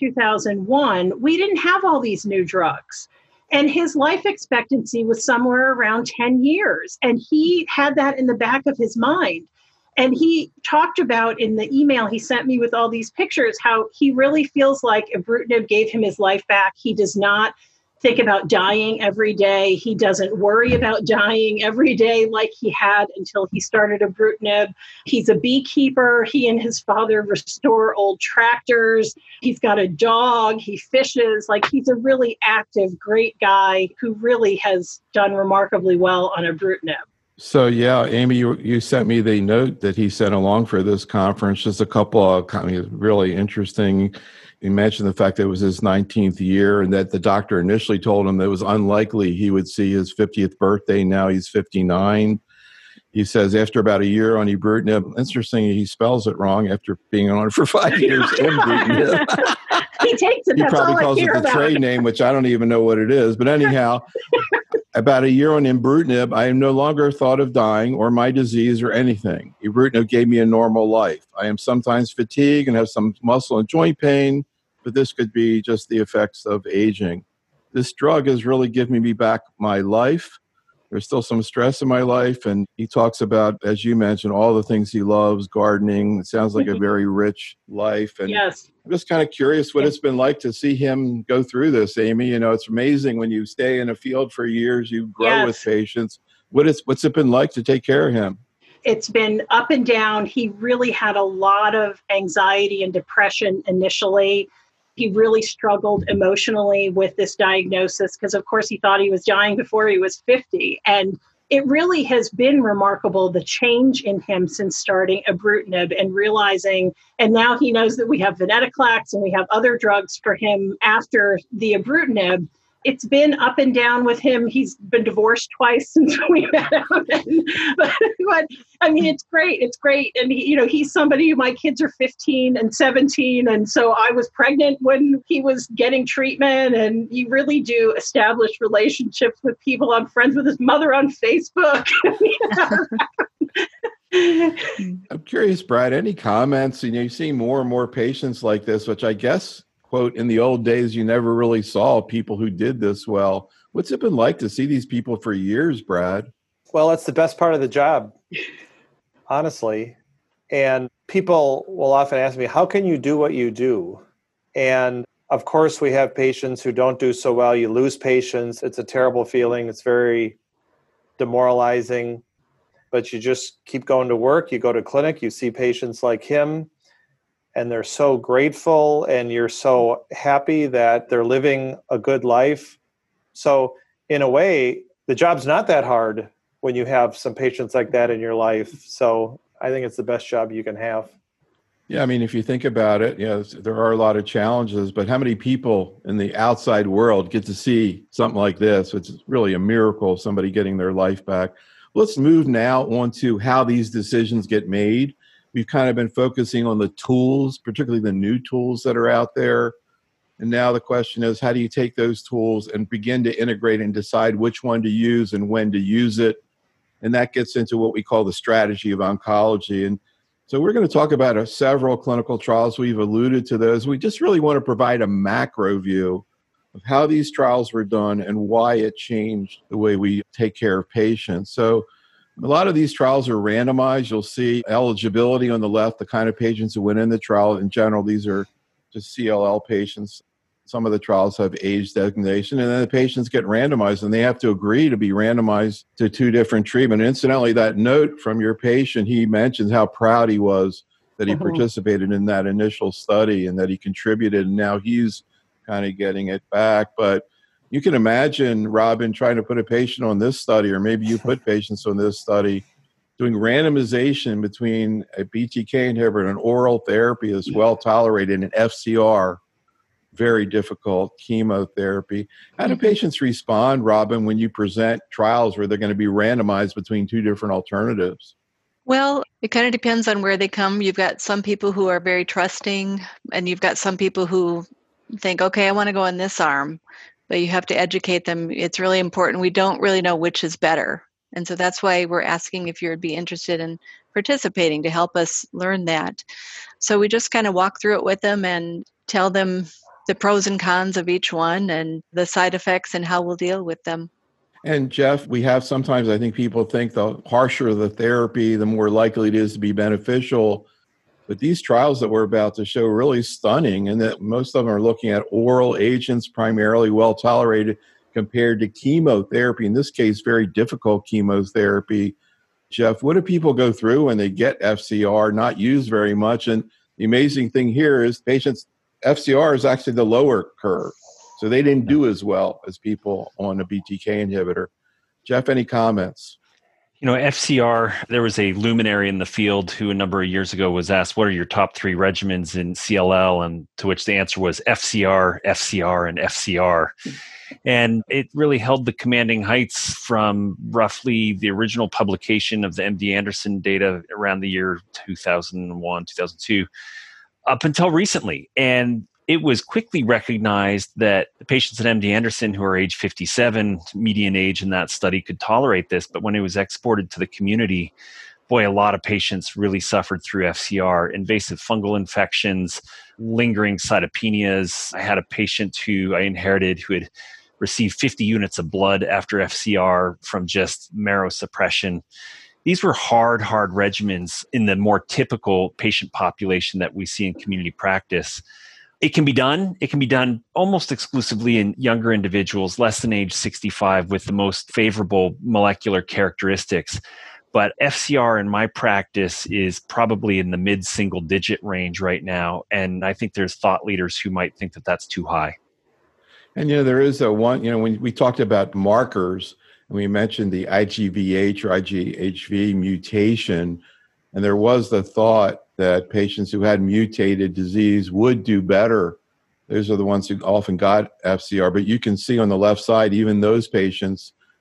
2001, we didn't have all these new drugs, and his life expectancy was somewhere around 10 years. And he had that in the back of his mind. And he talked about in the email he sent me with all these pictures, how he really feels like ibrutinib gave him his life back. He does not think about dying every day. He doesn't worry about dying every day like he had until he started ibrutinib. He's a beekeeper. He and his father restore old tractors. He's got a dog. He fishes. He's a really active, great guy who really has done remarkably well on ibrutinib. So, yeah, Amy, you sent me the note that he sent along for this conference. Just a couple of really interesting. You mentioned the fact that it was his 19th year and that the doctor initially told him that it was unlikely he would see his 50th birthday. Now he's 59. He says after about a year on ibrutinib, interesting, he spells it wrong after being on it for 5 years. Ibrutinib. He takes it. He probably calls it the trade name, which I don't even know what it is. But anyhow, about a year on ibrutinib, I am no longer thought of dying or my disease or anything. Ibrutinib gave me a normal life. I am sometimes fatigued and have some muscle and joint pain, but this could be just the effects of aging. This drug has really given me back my life. There's still some stress in my life. And he talks about, as you mentioned, all the things he loves, gardening. It sounds like a very rich life. And yes. I'm just kind of curious what it's been like to see him go through this, Amy. It's amazing when you stay in a field for years, you grow with patients. What's it been like to take care of him? It's been up and down. He really had a lot of anxiety and depression initially. He really struggled emotionally with this diagnosis because, of course, he thought he was dying before he was 50. And it really has been remarkable, the change in him since starting ibrutinib and realizing, and now he knows that we have venetoclax and we have other drugs for him after the ibrutinib. It's been up and down with him. He's been divorced twice since we met him. But but I mean, it's great. It's great. And he's somebody, my kids are 15 and 17. And so I was pregnant when he was getting treatment, and you really do establish relationships with people. I'm friends with his mother on Facebook. I'm curious, Brad, any comments? You see more and more patients like this, which I guess, quote, in the old days, you never really saw people who did this well. What's it been like to see these people for years, Brad? Well, it's the best part of the job, honestly. And people will often ask me, how can you do what you do? And of course, we have patients who don't do so well. You lose patients. It's a terrible feeling. It's very demoralizing. But you just keep going to work. You go to clinic. You see patients like him, and they're so grateful, and you're so happy that they're living a good life. So in a way, the job's not that hard when you have some patients like that in your life. So I think it's the best job you can have. Yeah, I mean, if you think about it, there are a lot of challenges, but how many people in the outside world get to see something like this, which is really a miracle, somebody getting their life back. Let's move now on to how these decisions get made. We've kind of been focusing on the tools, particularly the new tools that are out there. And now the question is, how do you take those tools and begin to integrate and decide which one to use and when to use it? And that gets into what we call the strategy of oncology. And so we're going to talk about several clinical trials. We've alluded to those. We just really want to provide a macro view of how these trials were done and why it changed the way we take care of patients. So a lot of these trials are randomized. You'll see eligibility on the left, the kind of patients who went in the trial. In general, these are just CLL patients. Some of the trials have age designation, and then the patients get randomized, and they have to agree to be randomized to 2 different treatments. Incidentally, that note from your patient, he mentions how proud he was that he participated in that initial study and that he contributed, and now he's kind of getting it back. But you can imagine, Robin, trying to put a patient on this study, or maybe you put patients on this study, doing randomization between a BTK inhibitor and an oral therapy that's well tolerated, and FCR, very difficult chemotherapy. How do patients respond, Robin, when you present trials where they're going to be randomized between 2 different alternatives? Well, it kind of depends on where they come. You've got some people who are very trusting, and you've got some people who think, okay, I want to go on this arm, but you have to educate them. It's really important. We don't really know which is better. And so that's why we're asking if you'd be interested in participating to help us learn that. So we just kind of walk through it with them and tell them the pros and cons of each one and the side effects and how we'll deal with them. And Jeff, we have sometimes, I think people think the harsher the therapy, the more likely it is to be beneficial. But these trials that we're about to show are really stunning, and that most of them are looking at oral agents, primarily well tolerated, compared to chemotherapy, in this case, very difficult chemotherapy. Jeff, what do people go through when they get FCR, not used very much? And the amazing thing here is patients, FCR is actually the lower curve. So they didn't do as well as people on a BTK inhibitor. Jeff, any comments? FCR, there was a luminary in the field who a number of years ago was asked, what are your top 3 regimens in CLL? And to which the answer was FCR, FCR, and FCR. And it really held the commanding heights from roughly the original publication of the MD Anderson data around the year 2001, 2002, up until recently. And it was quickly recognized that the patients at MD Anderson who are age 57, median age in that study, could tolerate this. But when it was exported to the community, boy, a lot of patients really suffered through FCR, invasive fungal infections, lingering cytopenias. I had a patient who I inherited who had received 50 units of blood after FCR from just marrow suppression. These were hard regimens in the more typical patient population that we see in community practice. It can be done. It can be done almost exclusively in younger individuals, less than age 65, with the most favorable molecular characteristics. But FCR in my practice is probably in the mid-single digit range right now. And I think there's thought leaders who might think that that's too high. And, there is when we talked about markers, and we mentioned the IGVH or IGHV mutation, and there was the thought that patients who had mutated disease would do better. Those are the ones who often got FCR. But you can see on the left side, even those patients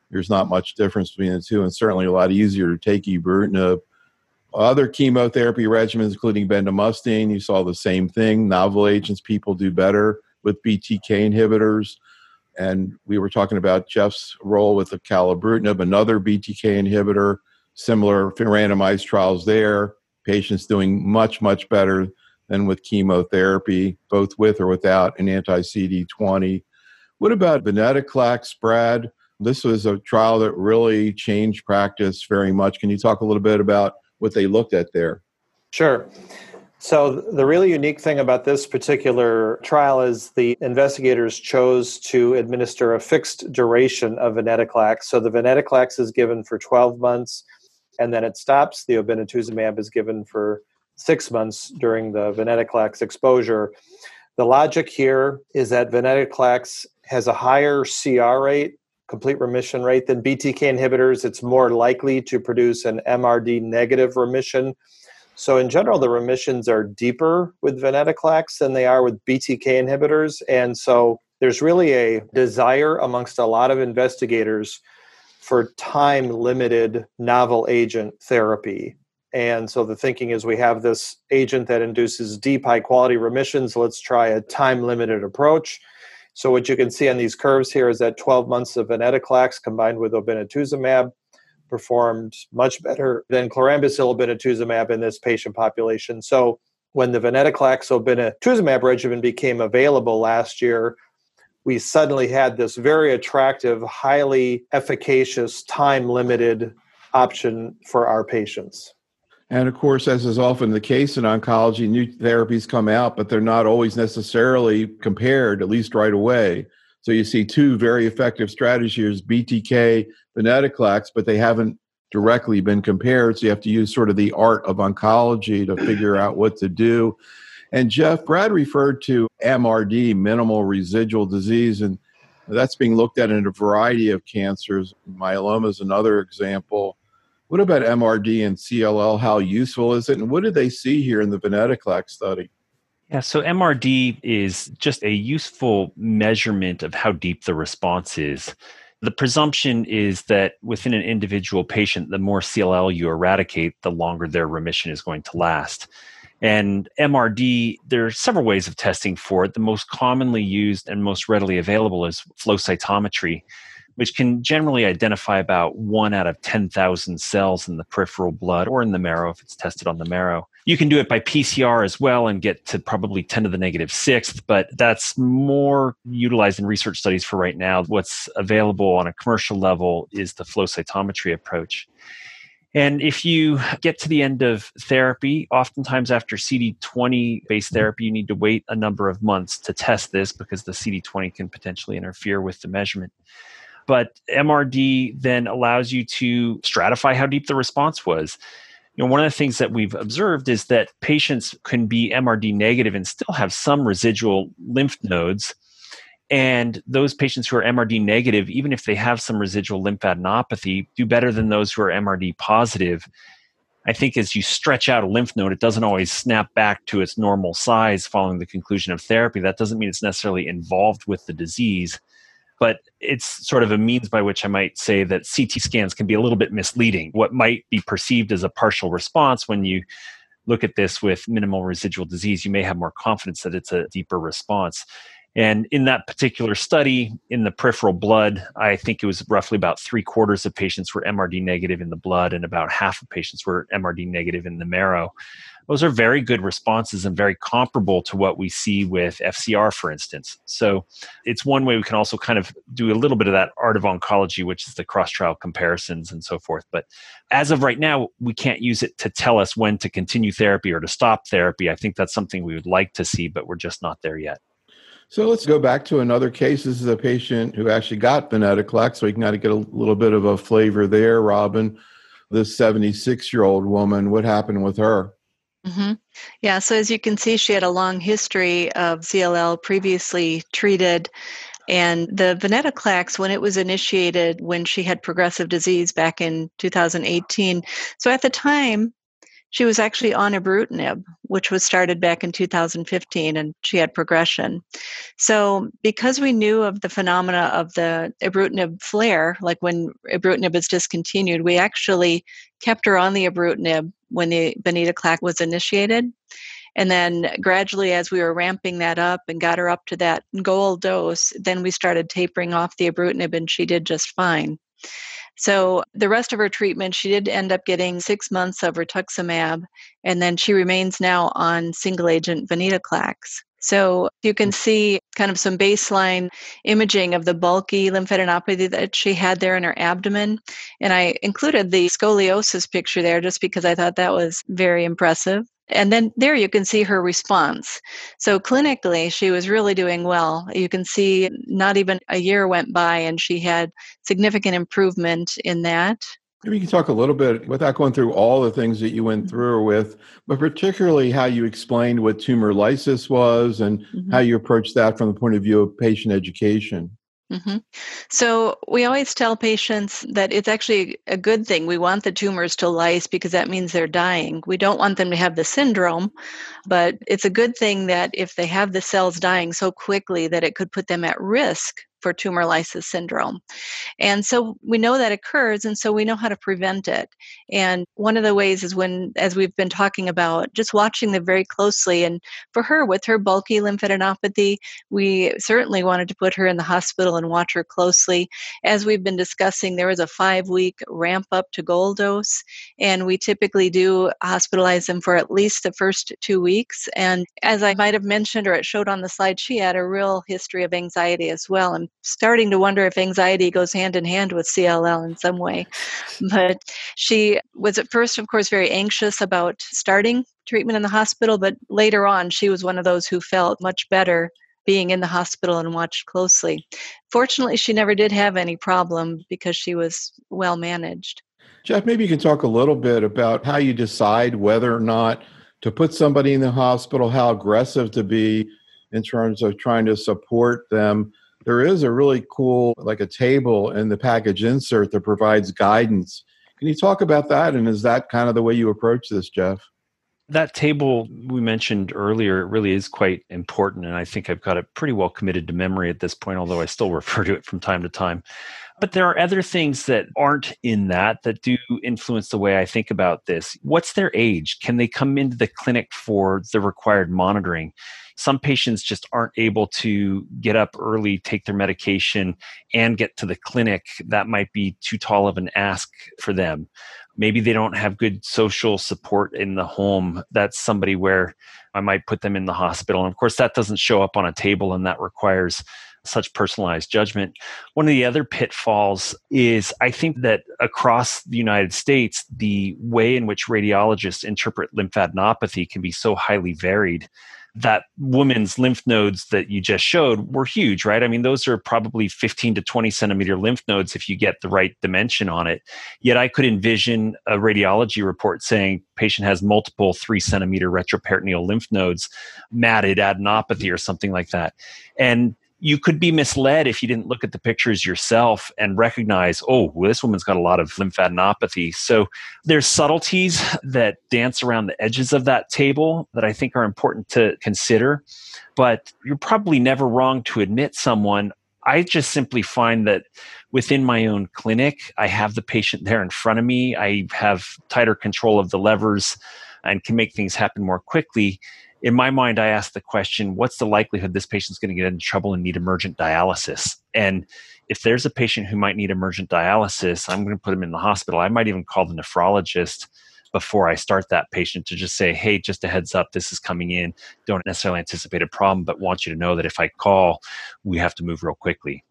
there's not much difference between the two, and certainly a lot easier to take ibrutinib. Other chemotherapy regimens, including bendamustine, you saw the same thing. Novel agents, people do better with BTK inhibitors. And we were talking about Jeff's role with the acalabrutinib, another BTK inhibitor, similar randomized trials there. Patients doing much, much better than with chemotherapy, both with or without an anti-CD20. What about venetoclax, Brad? This was a trial that really changed practice very much. Can you talk a little bit about what they looked at there? Sure. So the really unique thing about this particular trial is the investigators chose to administer a fixed duration of venetoclax. So the venetoclax is given for 12 months, and then it stops. The obinutuzumab is given for 6 months during the venetoclax exposure. The logic here is that venetoclax has a higher CR rate, complete remission rate, than BTK inhibitors. It's more likely to produce an MRD negative remission. So in general, the remissions are deeper with venetoclax than they are with BTK inhibitors. And so there's really a desire amongst a lot of investigators for time-limited novel agent therapy. And so the thinking is we have this agent that induces deep, high-quality remissions. Let's try a time-limited approach. So what you can see on these curves here is that 12 months of venetoclax combined with obinutuzumab performed much better than chlorambucil obinutuzumab in this patient population. So when the venetoclax obinutuzumab regimen became available last year, we suddenly had this very attractive, highly efficacious, time-limited option for our patients. And of course, as is often the case in oncology, new therapies come out, but they're not always necessarily compared, at least right away. So you see two very effective strategies, BTK, venetoclax, but they haven't directly been compared. So you have to use sort of the art of oncology to figure out what to do. And Jeff, Brad referred to MRD, minimal residual disease, and that's being looked at in a variety of cancers. Myeloma is another example. What about MRD and CLL? How useful is it? And what did they see here in the venetoclax study? Yeah, so MRD is just a useful measurement of how deep the response is. The presumption is that within an individual patient, the more CLL you eradicate, the longer their remission is going to last. And MRD, there are several ways of testing for it. The most commonly used and most readily available is flow cytometry, which can generally identify about 1 out of 10,000 cells in the peripheral blood or in the marrow if it's tested on the marrow. You can do it by PCR as well and get to probably 10 to the negative sixth, but that's more utilized in research studies for right now. What's available on a commercial level is the flow cytometry approach. And if you get to the end of therapy, oftentimes after CD20-based therapy, you need to wait a number of months to test this because the CD20 can potentially interfere with the measurement. But MRD then allows you to stratify how deep the response was. You know, one of the things that we've observed is that patients can be MRD negative and still have some residual lymph nodes. And those patients who are MRD negative, even if they have some residual lymphadenopathy, do better than those who are MRD positive. I think as you stretch out a lymph node, it doesn't always snap back to its normal size following the conclusion of therapy. That doesn't mean it's necessarily involved with the disease. But it's sort of a means by which I might say that CT scans can be a little bit misleading. What might be perceived as a partial response when you look at this with minimal residual disease, you may have more confidence that it's a deeper response. And in that particular study, in the peripheral blood, I think it was roughly about 3/4 of patients were MRD negative in the blood and about half of patients were MRD negative in the marrow. Those are very good responses and very comparable to what we see with FCR, for instance. So it's one way we can also kind of do a little bit of that art of oncology, which is the cross-trial comparisons and so forth. But as of right now, we can't use it to tell us when to continue therapy or to stop therapy. I think that's something we would like to see, but we're just not there yet. So let's go back to another case. This is a patient who actually got venetoclax, so you can kind of get a little bit of a flavor there, Robin. This 76-year-old woman, what happened with her? Mm-hmm. Yeah, so as you can see, she had a long history of CLL previously treated. And the venetoclax, when it was initiated when she had progressive disease back in 2018, so at the time, She was actually on ibrutinib, which was started back in 2015, and she had progression. So because we knew of the phenomena of the ibrutinib flare, like when ibrutinib is discontinued, we actually kept her on the ibrutinib when the venetoclax was initiated. And then gradually, as we were ramping that up and got her up to that goal dose, then we started tapering off the ibrutinib, and she did just fine. So the rest of her treatment, she did end up getting 6 months of rituximab, and then she remains now on single-agent venetoclax. So you can see kind of some baseline imaging of the bulky lymphadenopathy that she had there in her abdomen. And I included the scoliosis picture there just because I thought that was very impressive. And then there you can see her response. So clinically, she was really doing well. You can see not even a year went by and she had significant improvement in that. Maybe you can talk a little bit, without going through all the things that you went through with, but particularly how you explained what tumor lysis was and how you approached that from the point of view of patient education. So we always tell patients that it's actually a good thing. We want the tumors to lyse because that means they're dying. We don't want them to have the syndrome, but it's a good thing that if they have the cells dying so quickly that it could put them at risk for tumor lysis syndrome. And so we know that occurs, and so we know how to prevent it. And one of the ways is when, as we've been talking about, just watching them very closely. And for her, with her bulky lymphadenopathy, we certainly wanted to put her in the hospital and watch her closely. As we've been discussing, there was a 5-week ramp up to goal dose, and we typically do hospitalize them for at least the first 2 weeks. And as I might have mentioned, or it showed on the slide, she had a real history of anxiety as well. I'm starting to wonder if anxiety goes hand in hand with CLL in some way. But she was at first, of course, very anxious about starting treatment in the hospital, but later on, she was one of those who felt much better being in the hospital and watched closely. Fortunately, she never did have any problem because she was well managed. Jeff, maybe you can talk a little bit about how you decide whether or not to put somebody in the hospital, how aggressive to be in terms of trying to support them. There is a really cool, like a table in the package insert that provides guidance. Can you talk about that? And is that kind of the way you approach this, Jeff? That table we mentioned earlier really is quite important, and I think I've got it pretty well committed to memory at this point, although I still refer to it from time to time. But there are other things that aren't in that do influence the way I think about this. What's their age? Can they come into the clinic for the required monitoring? Some patients just aren't able to get up early, take their medication, and get to the clinic. That might be too tall of an ask for them. Maybe they don't have good social support in the home. That's somebody where I might put them in the hospital. And of course, that doesn't show up on a table, and that requires such personalized judgment. One of the other pitfalls is I think that across the United States, the way in which radiologists interpret lymphadenopathy can be so highly varied. That woman's lymph nodes that you just showed were huge, right? I mean, those are probably 15 to 20 centimeter lymph nodes if you get the right dimension on it. Yet I could envision a radiology report saying patient has multiple 3 centimeter retroperitoneal lymph nodes, matted adenopathy or something like that. And you could be misled if you didn't look at the pictures yourself and recognize, oh, well, this woman's got a lot of lymphadenopathy. So there's subtleties that dance around the edges of that table that I think are important to consider. But you're probably never wrong to admit someone. I just simply find that within my own clinic, I have the patient there in front of me. I have tighter control of the levers and can make things happen more quickly. In my mind, I ask the question, what's the likelihood this patient's going to get into trouble and need emergent dialysis? And if there's a patient who might need emergent dialysis, I'm going to put them in the hospital. I might even call the nephrologist before I start that patient to just say, hey, just a heads up, this is coming in. Don't necessarily anticipate a problem, but want you to know that if I call, we have to move real quickly.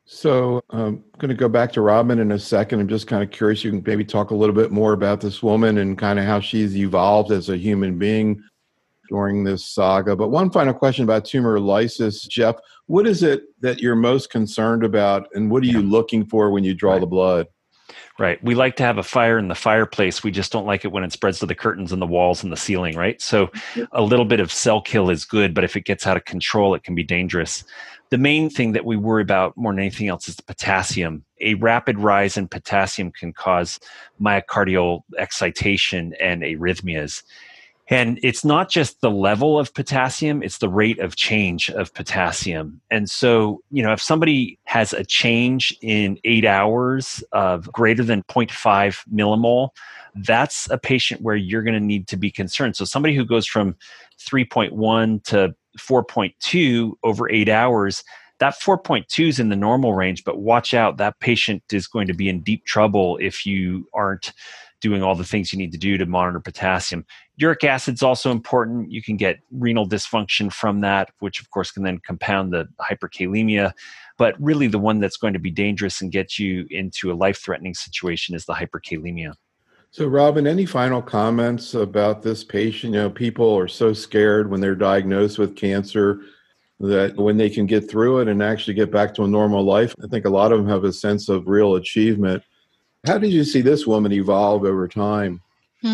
So I'm going to go back to Robin in a second. I'm just kind of curious. You can maybe talk a little bit more about this woman and kind of how she's evolved as a human being during this saga. But one final question about tumor lysis, Jeff. What is it that you're most concerned about, and what are you looking for when you draw the blood? Right. We like to have a fire in the fireplace. We just don't like it when it spreads to the curtains and the walls and the ceiling, right? So a little bit of cell kill is good, but if it gets out of control, it can be dangerous. The main thing that we worry about more than anything else is the potassium. a rapid rise in potassium can cause myocardial excitation and arrhythmias. And it's not just the level of potassium, it's the rate of change of potassium. And so, if somebody has a change in 8 hours of greater than 0.5 millimole, that's a patient where you're going to need to be concerned. So somebody who goes from 3.1 to 4.2 over 8 hours, that 4.2 is in the normal range, but watch out, that patient is going to be in deep trouble if you aren't doing all the things you need to do to monitor potassium. Uric acid is also important. You can get renal dysfunction from that, which of course can then compound the hyperkalemia. But really the one that's going to be dangerous and get you into a life-threatening situation is the hyperkalemia. So, Robin, any final comments about this patient? People are so scared when they're diagnosed with cancer that when they can get through it and actually get back to a normal life, I think a lot of them have a sense of real achievement. How did you see this woman evolve over time?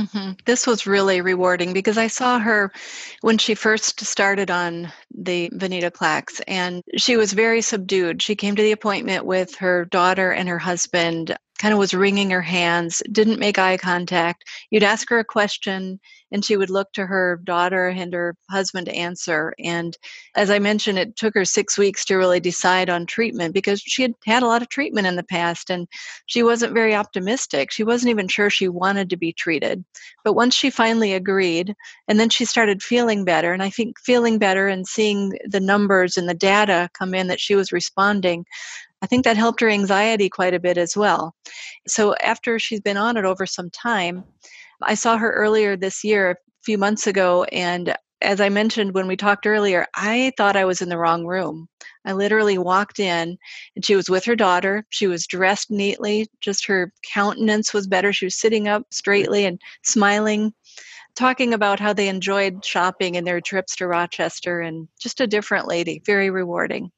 This was really rewarding because I saw her when she first started on the venetoclax, and she was very subdued. She came to the appointment with her daughter and her husband, kind of was wringing her hands, didn't make eye contact. You'd ask her a question, and she would look to her daughter and her husband to answer. And as I mentioned, it took her 6 weeks to really decide on treatment because she had had a lot of treatment in the past, and she wasn't very optimistic. She wasn't even sure she wanted to be treated. But once she finally agreed, and then she started feeling better, and I think feeling better and seeing the numbers and the data come in that she was responding, I think that helped her anxiety quite a bit as well. So after she's been on it over some time, I saw her earlier this year, a few months ago, and as I mentioned when we talked earlier, I thought I was in the wrong room. I literally walked in and she was with her daughter. She was dressed neatly, just her countenance was better. She was sitting up straightly and smiling, talking about how they enjoyed shopping and their trips to Rochester, and just a different lady, very rewarding.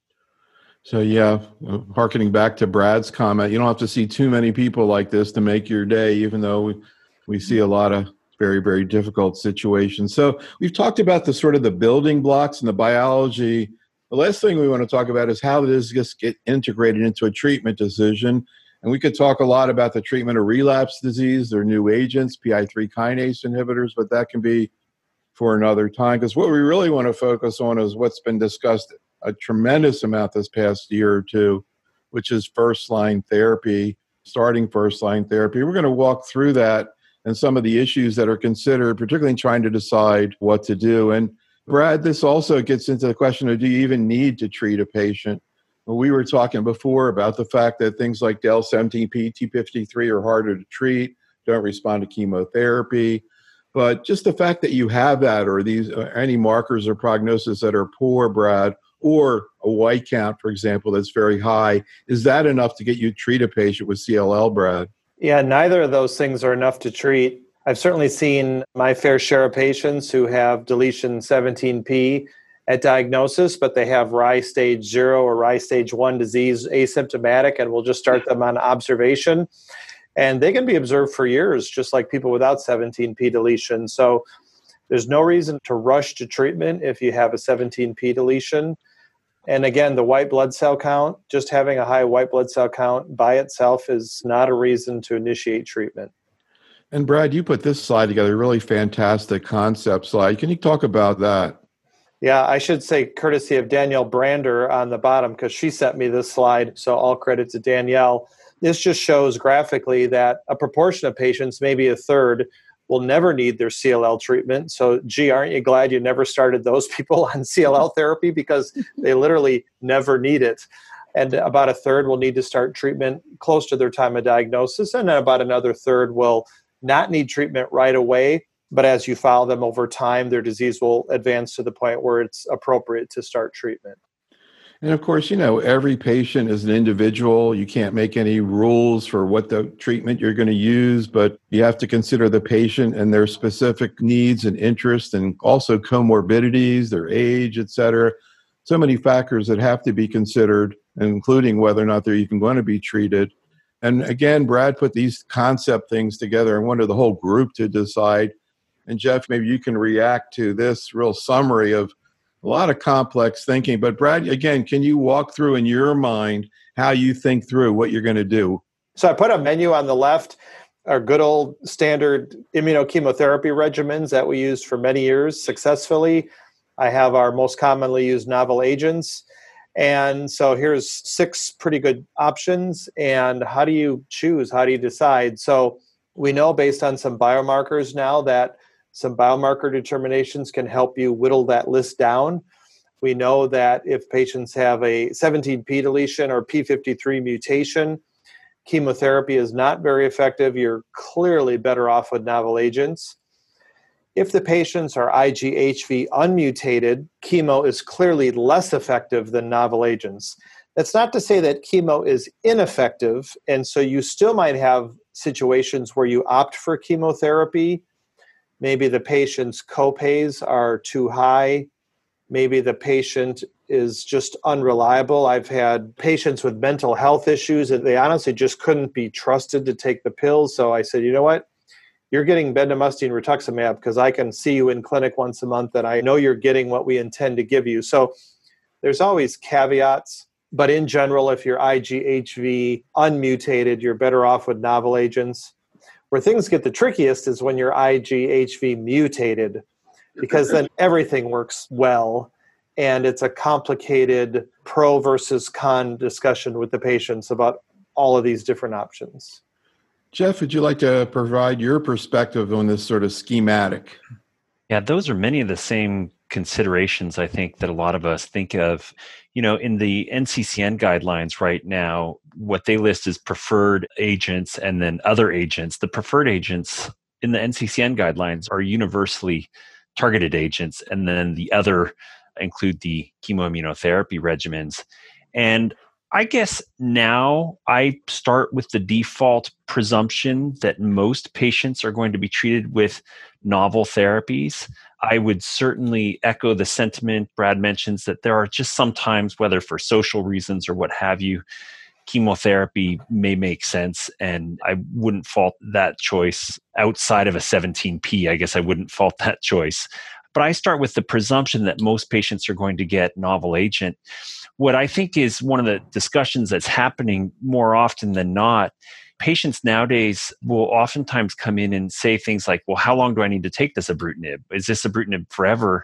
So, hearkening back to Brad's comment, you don't have to see too many people like this to make your day, even though we see a lot of very, very difficult situations. So we've talked about the sort of the building blocks and the biology. The last thing we want to talk about is how does this get integrated into a treatment decision. And we could talk a lot about the treatment of relapse disease, their new agents, PI3 kinase inhibitors, but that can be for another time, because what we really want to focus on is what's been discussed a tremendous amount this past year or two, which is first-line therapy, starting first-line therapy. We're going to walk through that and some of the issues that are considered, particularly in trying to decide what to do. And Brad, this also gets into the question of, do you even need to treat a patient? Well, we were talking before about the fact that things like DEL17P, T53 are harder to treat, don't respond to chemotherapy. But just the fact that you have that, or these any markers or prognosis that are poor, Brad, or a white count, for example, that's very high, is that enough to get you to treat a patient with CLL, Brad? Yeah, neither of those things are enough to treat. I've certainly seen my fair share of patients who have deletion 17P at diagnosis, but they have RI stage 0 or RI stage 1 disease asymptomatic, and we'll just start them on observation. And they can be observed for years, just like people without 17P deletion. So there's no reason to rush to treatment if you have a 17P deletion. And again, the white blood cell count, just having a high white blood cell count by itself is not a reason to initiate treatment. And Brad, you put this slide together, a really fantastic concept slide. Can you talk about that? Yeah, I should say courtesy of Danielle Brander on the bottom, because she sent me this slide, so all credit to Danielle. This just shows graphically that a proportion of patients, maybe a third, will never need their CLL treatment. So, gee, aren't you glad you never started those people on CLL therapy, because they literally never need it. And about a third will need to start treatment close to their time of diagnosis. And then about another third will not need treatment right away. But as you follow them over time, their disease will advance to the point where it's appropriate to start treatment. And of course, every patient is an individual. You can't make any rules for what the treatment you're going to use, but you have to consider the patient and their specific needs and interests, and also comorbidities, their age, et cetera. So many factors that have to be considered, including whether or not they're even going to be treated. And again, Brad put these concept things together and wanted the whole group to decide. And Jeff, maybe you can react to this real summary of A lot of complex thinking. But Brad, again, can you walk through in your mind how you think through what you're going to do? So I put a menu on the left, our good old standard immunochemotherapy regimens that we used for many years successfully. I have our most commonly used novel agents. And so here's 6 pretty good options. And how do you choose? How do you decide? So we know based on some biomarkers now that some biomarker determinations can help you whittle that list down. We know that if patients have a 17p deletion or p53 mutation, chemotherapy is not very effective. You're clearly better off with novel agents. If the patients are IgHV unmutated, chemo is clearly less effective than novel agents. That's not to say that chemo is ineffective, and so you still might have situations where you opt for chemotherapy. Maybe the patient's copays are too high. Maybe the patient is just unreliable. I've had patients with mental health issues that they honestly just couldn't be trusted to take the pills. So I said, you know what? You're getting bendamustine rituximab because I can see you in clinic once a month and I know you're getting what we intend to give you. So there's always caveats. But in general, if you're IgHV unmutated, you're better off with novel agents. Where things get the trickiest is when you're IgHV mutated, because then everything works well. And it's a complicated pro versus con discussion with the patients about all of these different options. Jeff, would you like to provide your perspective on this sort of schematic? Yeah, those are many of the same considerations I think that a lot of us think of. In the NCCN guidelines right now, what they list is preferred agents and then other agents. The preferred agents in the NCCN guidelines are universally targeted agents, and then the other include the chemoimmunotherapy regimens. And I guess now I start with the default presumption that most patients are going to be treated with novel therapies. I would certainly echo the sentiment Brad mentions that there are just sometimes, whether for social reasons or what have you, chemotherapy may make sense. And I wouldn't fault that choice outside of a 17p. I guess I wouldn't fault that choice. But I start with the presumption that most patients are going to get novel agent. What I think is one of the discussions that's happening more often than not, patients nowadays will oftentimes come in and say things like, well, how long do I need to take this ibrutinib? Is this ibrutinib forever?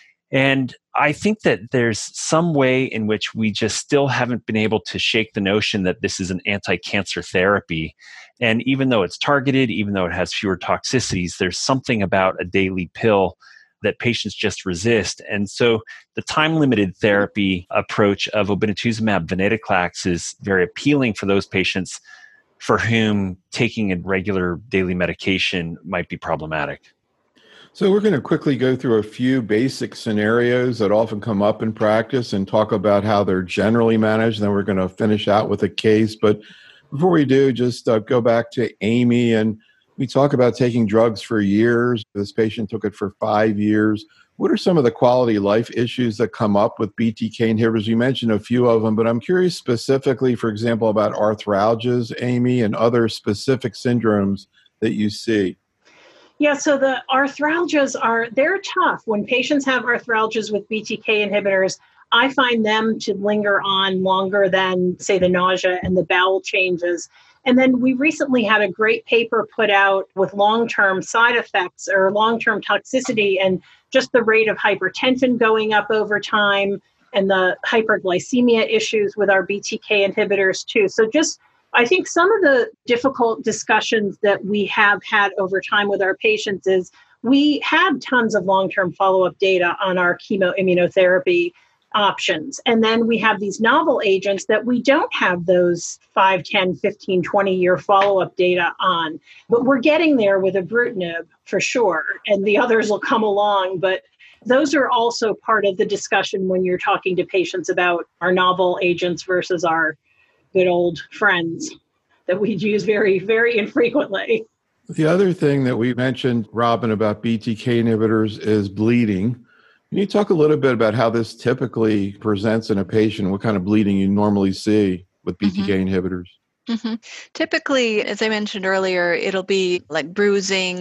And I think that there's some way in which we just still haven't been able to shake the notion that this is an anti-cancer therapy. And even though it's targeted, even though it has fewer toxicities, there's something about a daily pill that patients just resist. And so the time-limited therapy approach of obinutuzumab venetoclax is very appealing for those patients for whom taking a regular daily medication might be problematic. So we're going to quickly go through a few basic scenarios that often come up in practice and talk about how they're generally managed. Then we're going to finish out with a case. But before we do, just go back to Amy. And we talk about taking drugs for years. This patient took it for 5 years. What are some of the quality of life issues that come up with BTK inhibitors? You mentioned a few of them, but I'm curious specifically, for example, about arthralgias, Amy, and other specific syndromes that you see. Yeah, so the arthralgias they're tough. When patients have arthralgias with BTK inhibitors, I find them to linger on longer than, say, the nausea and the bowel changes. And then we recently had a great paper put out with long-term side effects or long-term toxicity and just the rate of hypertension going up over time and the hyperglycemia issues with our BTK inhibitors too. So I think some of the difficult discussions that we have had over time with our patients is we have tons of long-term follow-up data on our chemoimmunotherapy options. And then we have these novel agents that we don't have those 5, 10, 15, 20-year follow-up data on. But we're getting there with ibrutinib for sure, and the others will come along. But those are also part of the discussion when you're talking to patients about our novel agents versus our good old friends that we use very, very infrequently. The other thing that we mentioned, Robin, about BTK inhibitors is bleeding. Can you talk a little bit about how this typically presents in a patient, what kind of bleeding you normally see with BTK inhibitors? Typically, as I mentioned earlier, it'll be like bruising,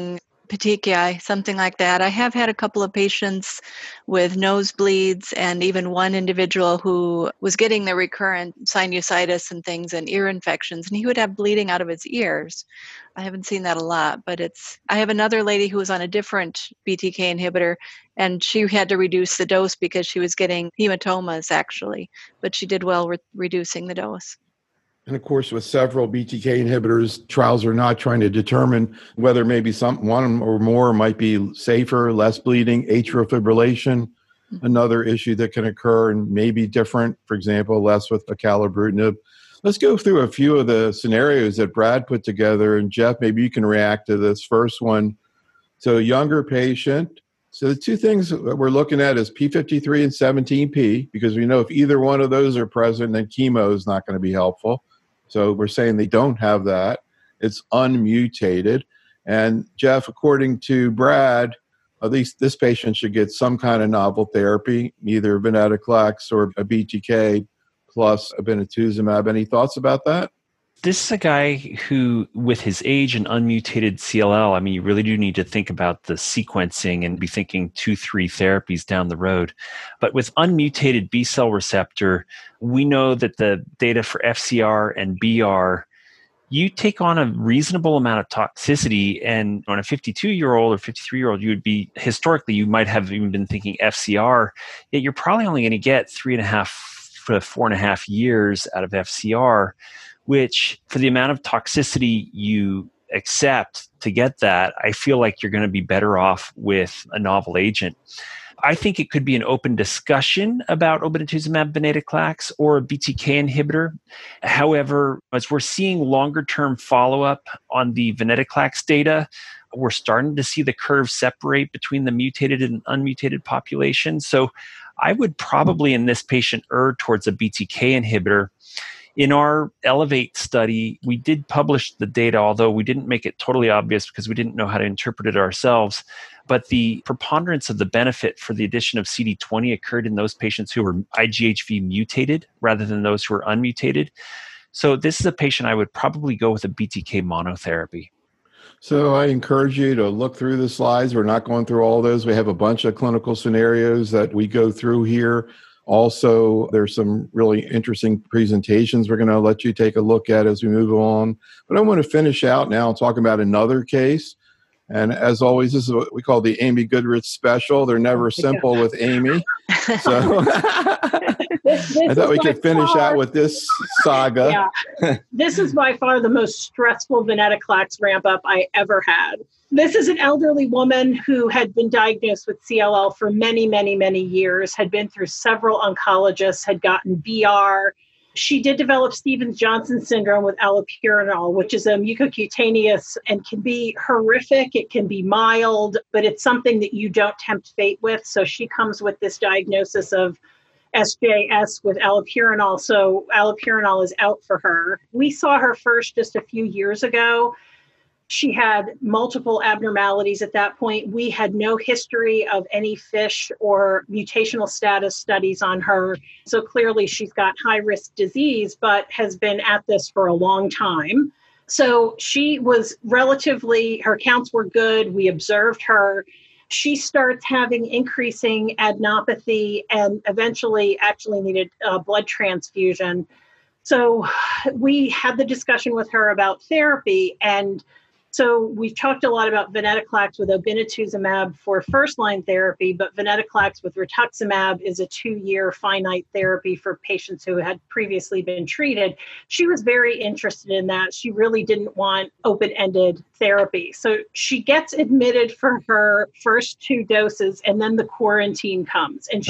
petechiae, something like that. I have had a couple of patients with nosebleeds and even one individual who was getting the recurrent sinusitis and things and ear infections, and he would have bleeding out of his ears. I haven't seen that a lot, but I have another lady who was on a different BTK inhibitor, and she had to reduce the dose because she was getting hematomas actually, but she did well with reducing the dose. And of course, with several BTK inhibitors, trials are not trying to determine whether maybe one or more might be safer, less bleeding, atrial fibrillation, another issue that can occur and may be different, for example, less with acalabrutinib. Let's go through a few of the scenarios that Brad put together. And Jeff, maybe you can react to this first one. So a younger patient. So the two things that we're looking at is P53 and 17P, because we know if either one of those are present, then chemo is not going to be helpful. So we're saying they don't have that. It's unmutated. And Jeff, according to Brad, at least this patient should get some kind of novel therapy, either venetoclax or a BTK plus obinutuzumab. Any thoughts about that? This is a guy who, with his age and unmutated CLL, I mean, you really do need to think about the sequencing and be thinking 2-3 therapies down the road. But with unmutated B-cell receptor, we know that the data for FCR and BR, you take on a reasonable amount of toxicity, and on a 52-year-old or 53-year-old, historically, you might have even been thinking FCR, yet you're probably only going to get 3.5 to 4.5 years out of FCR, which for the amount of toxicity you accept to get that, I feel like you're going to be better off with a novel agent. I think it could be an open discussion about obinutuzumab, venetoclax, or a BTK inhibitor. However, as we're seeing longer-term follow-up on the venetoclax data, we're starting to see the curve separate between the mutated and unmutated population. So I would probably, in this patient, err towards a BTK inhibitor. In our Elevate study, we did publish the data, although we didn't make it totally obvious because we didn't know how to interpret it ourselves. But the preponderance of the benefit for the addition of CD20 occurred in those patients who were IGHV mutated rather than those who were unmutated. So this is a patient I would probably go with a BTK monotherapy. So I encourage you to look through the slides. We're not going through all those. We have a bunch of clinical scenarios that we go through here. Also, there's some really interesting presentations we're going to let you take a look at as we move on. But I want to finish out now talking about another case. And as always, this is what we call the Amy Goodrich special. They're never simple with Amy. So I thought we could finish out with this saga. Yeah. This is by far the most stressful venetoclax ramp up I ever had. This is an elderly woman who had been diagnosed with CLL for many, many, many years, had been through several oncologists, had gotten BR. She did develop Stevens-Johnson syndrome with allopurinol, which is a mucocutaneous and can be horrific. It can be mild, but it's something that you don't tempt fate with. So she comes with this diagnosis of SJS with allopurinol. So allopurinol is out for her. We saw her first just a few years ago. She had multiple abnormalities at that point. We had no history of any FISH or mutational status studies on her. So clearly she's got high-risk disease, but has been at this for a long time. So she was her counts were good. We observed her. She starts having increasing adenopathy and eventually actually needed a blood transfusion. So we had the discussion with her about therapy, and so we've talked a lot about venetoclax with obinutuzumab for first-line therapy, but venetoclax with rituximab is a 2-year finite therapy for patients who had previously been treated. She was very interested in that. She really didn't want open-ended therapy. So she gets admitted for her first 2 doses, and then the quarantine comes, and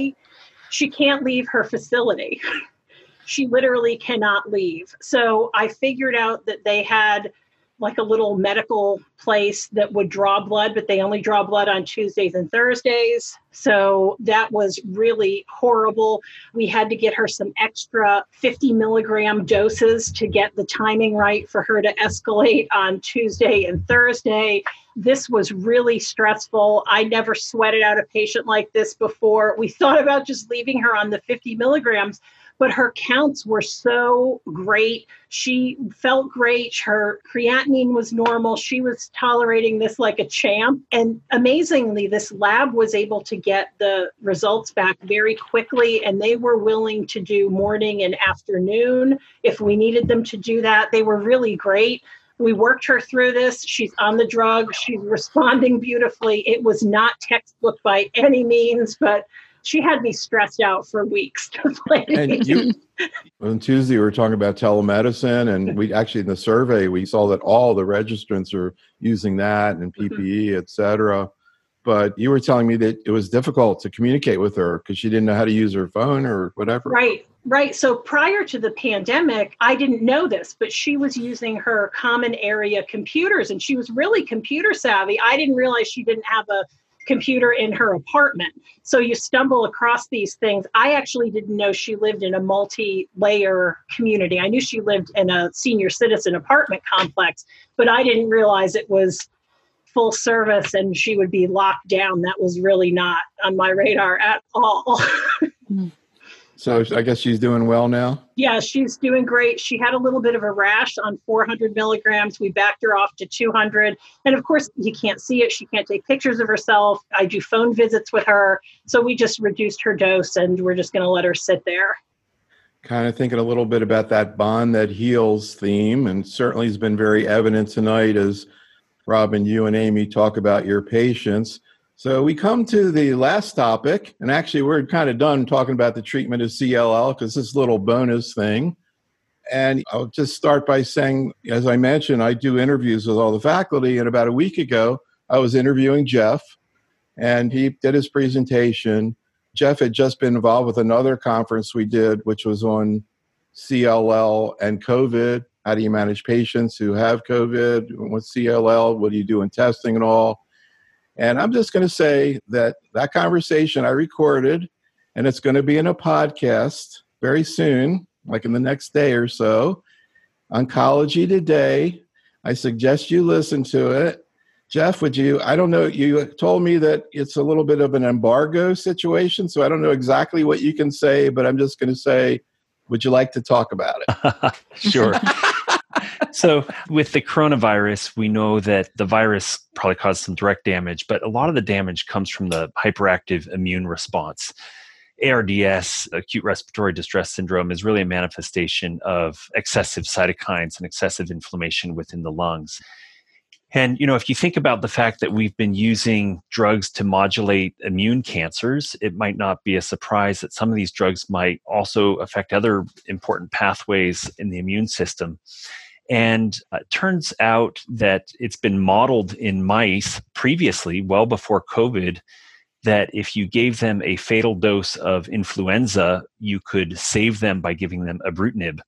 she can't leave her facility. She literally cannot leave. So I figured out that they had like a little medical place that would draw blood, but they only draw blood on Tuesdays and Thursdays. So that was really horrible. We had to get her some extra 50 milligram doses to get the timing right for her to escalate on Tuesday and Thursday. This was really stressful. I never sweated out a patient like this before. We thought about just leaving her on the 50 milligrams, but her counts were so great. She felt great. Her creatinine was normal. She was tolerating this like a champ. And amazingly, this lab was able to get the results back very quickly, and they were willing to do morning and afternoon if we needed them to do that. They were really great. We worked her through this. She's on the drug. She's responding beautifully. It was not textbook by any means, but she had me stressed out for weeks. And on Tuesday, we were talking about telemedicine, and we actually, in the survey, we saw that all the registrants are using that and PPE, et cetera. But you were telling me that it was difficult to communicate with her because she didn't know how to use her phone or whatever. Right. So prior to the pandemic, I didn't know this, but she was using her common area computers, and she was really computer savvy. I didn't realize she didn't have a computer in her apartment. So you stumble across these things. I actually didn't know she lived in a multi-layer community. I knew she lived in a senior citizen apartment complex, but I didn't realize it was full service and she would be locked down. That was really not on my radar at all. So I guess she's doing well now? Yeah, she's doing great. She had a little bit of a rash on 400 milligrams. We backed her off to 200. And of course, you can't see it. She can't take pictures of herself. I do phone visits with her. So we just reduced her dose and we're just going to let her sit there. Kind of thinking a little bit about that bond that heals theme, and certainly has been very evident tonight as Robin, you and Amy talk about your patients. So we come to the last topic, and actually we're kind of done talking about the treatment of CLL because this little bonus thing. And I'll just start by saying, as I mentioned, I do interviews with all the faculty, and about a week ago, I was interviewing Jeff, and he did his presentation. Jeff had just been involved with another conference we did, which was on CLL and COVID. How do you manage patients who have COVID with CLL? What do you do in testing and all? And I'm just going to say that conversation I recorded, and it's going to be in a podcast very soon, like in the next day or so. Oncology Today. I suggest you listen to it. Jeff, I don't know, you told me that it's a little bit of an embargo situation, so I don't know exactly what you can say, but I'm just going to say, would you like to talk about it? Sure. So with the coronavirus, we know that the virus probably caused some direct damage, but a lot of the damage comes from the hyperactive immune response. ARDS, acute respiratory distress syndrome, is really a manifestation of excessive cytokines and excessive inflammation within the lungs. And, if you think about the fact that we've been using drugs to modulate immune cancers, it might not be a surprise that some of these drugs might also affect other important pathways in the immune system. And it turns out that it's been modeled in mice previously, well before COVID, that if you gave them a fatal dose of influenza, you could save them by giving them ibrutinib.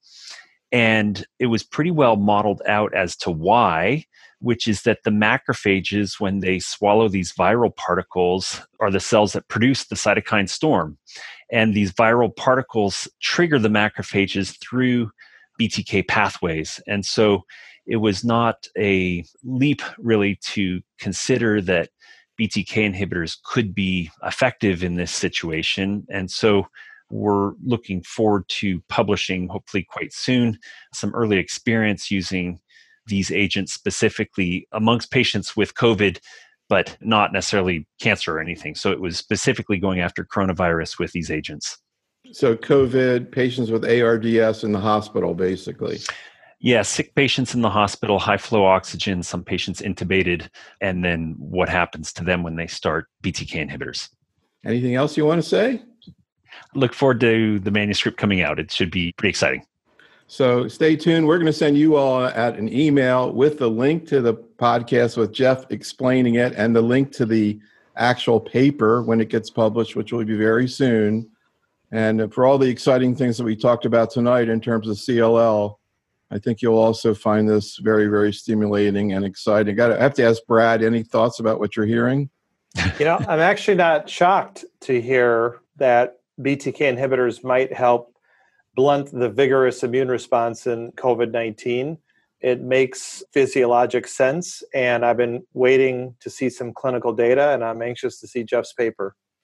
And it was pretty well modeled out as to why, which is that the macrophages, when they swallow these viral particles, are the cells that produce the cytokine storm. And these viral particles trigger the macrophages through BTK pathways. And so it was not a leap really to consider that BTK inhibitors could be effective in this situation. And so we're looking forward to publishing, hopefully quite soon, some early experience using these agents specifically amongst patients with COVID, but not necessarily cancer or anything. So it was specifically going after coronavirus with these agents. So COVID, patients with ARDS in the hospital, basically. Yeah, sick patients in the hospital, high flow oxygen, some patients intubated, and then what happens to them when they start BTK inhibitors. Anything else you want to say? Look forward to the manuscript coming out. It should be pretty exciting. So stay tuned. We're going to send you all an email with the link to the podcast with Jeff explaining it and the link to the actual paper when it gets published, which will be very soon. And for all the exciting things that we talked about tonight in terms of CLL, I think you'll also find this very, very stimulating and exciting. I have to ask Brad, any thoughts about what you're hearing? I'm actually not shocked to hear that BTK inhibitors might help blunt the vigorous immune response in COVID-19. It makes physiologic sense, and I've been waiting to see some clinical data, and I'm anxious to see Jeff's paper.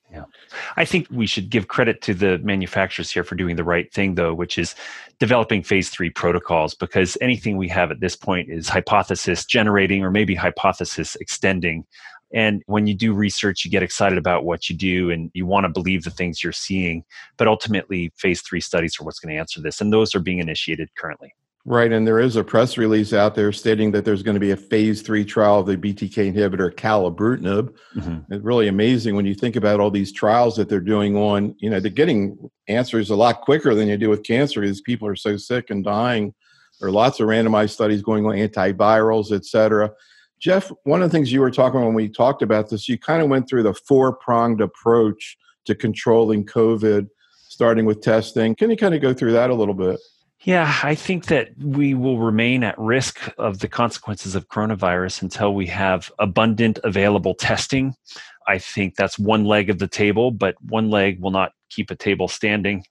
Yeah. I think we should give credit to the manufacturers here for doing the right thing, though, which is developing phase 3 protocols, because anything we have at this point is hypothesis generating or maybe hypothesis extending. And when you do research, you get excited about what you do and you want to believe the things you're seeing. But ultimately, phase 3 studies are what's going to answer this. And those are being initiated currently. Right, and there is a press release out there stating that there's going to be a phase 3 trial of the BTK inhibitor acalabrutinib. It's really amazing when you think about all these trials that they're doing on, they're getting answers a lot quicker than you do with cancer because people are so sick and dying. There are lots of randomized studies going on, antivirals, et cetera. Jeff, one of the things you were talking about when we talked about this, you kind of went through the 4-pronged approach to controlling COVID, starting with testing. Can you kind of go through that a little bit? Yeah, I think that we will remain at risk of the consequences of coronavirus until we have abundant available testing. I think that's one leg of the table, but one leg will not keep a table standing.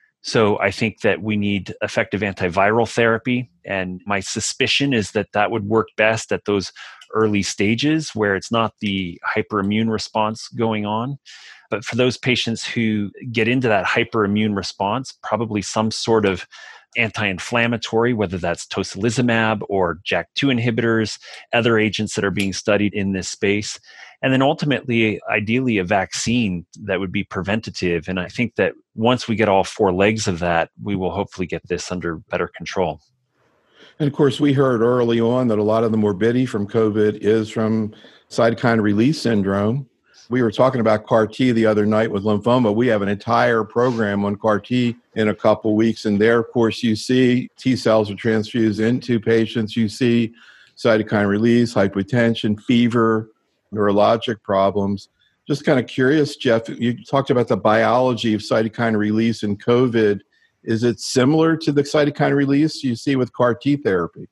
So I think that we need effective antiviral therapy. And my suspicion is that that would work best at those early stages where it's not the hyperimmune response going on. But for those patients who get into that hyperimmune response, probably some sort of anti-inflammatory, whether that's tocilizumab or JAK2 inhibitors, other agents that are being studied in this space. And then ultimately, ideally, a vaccine that would be preventative. And I think that once we get all 4 legs of that, we will hopefully get this under better control. And of course, we heard early on that a lot of the morbidity from COVID is from cytokine release syndrome. We were talking about CAR T the other night with lymphoma. We have an entire program on CAR T in a couple of weeks. And there, of course, you see T cells are transfused into patients. You see cytokine release, hypotension, fever, neurologic problems. Just kind of curious, Jeff, you talked about the biology of cytokine release in COVID. Is it similar to the cytokine release you see with CAR T therapy?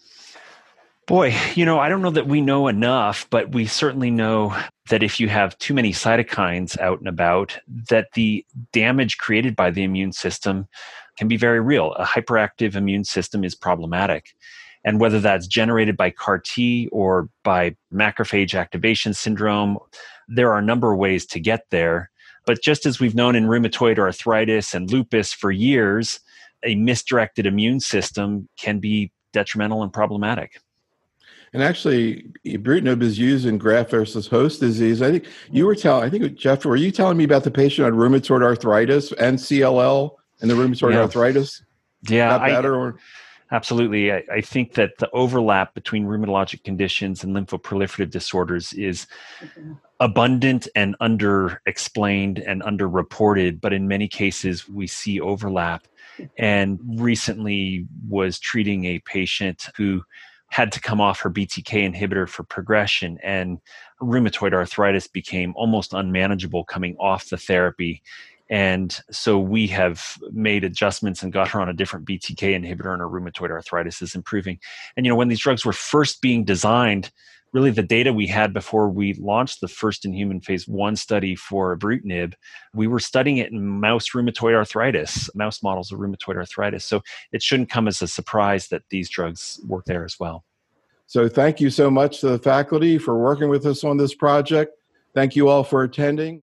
Boy, I don't know that we know enough, but we certainly know that if you have too many cytokines out and about, that the damage created by the immune system can be very real. A hyperactive immune system is problematic. And whether that's generated by CAR T or by macrophage activation syndrome, there are a number of ways to get there. But just as we've known in rheumatoid arthritis and lupus for years, a misdirected immune system can be detrimental and problematic. And actually, ibrutinib is used in graft versus host disease. I think Jeff, were you telling me about the patient on rheumatoid arthritis and CLL and the rheumatoid arthritis? Yeah, absolutely. I think that the overlap between rheumatologic conditions and lymphoproliferative disorders is abundant and underexplained and underreported, but in many cases we see overlap. And recently was treating a patient who had to come off her BTK inhibitor for progression, and rheumatoid arthritis became almost unmanageable coming off the therapy. And so we have made adjustments and got her on a different BTK inhibitor, and her rheumatoid arthritis is improving. And when these drugs were first being designed, really the data we had before we launched the first in human phase 1 study for ibrutinib, we were studying it in mouse rheumatoid arthritis, mouse models of rheumatoid arthritis. So it shouldn't come as a surprise that these drugs work there as well. So thank you so much to the faculty for working with us on this project. Thank you all for attending.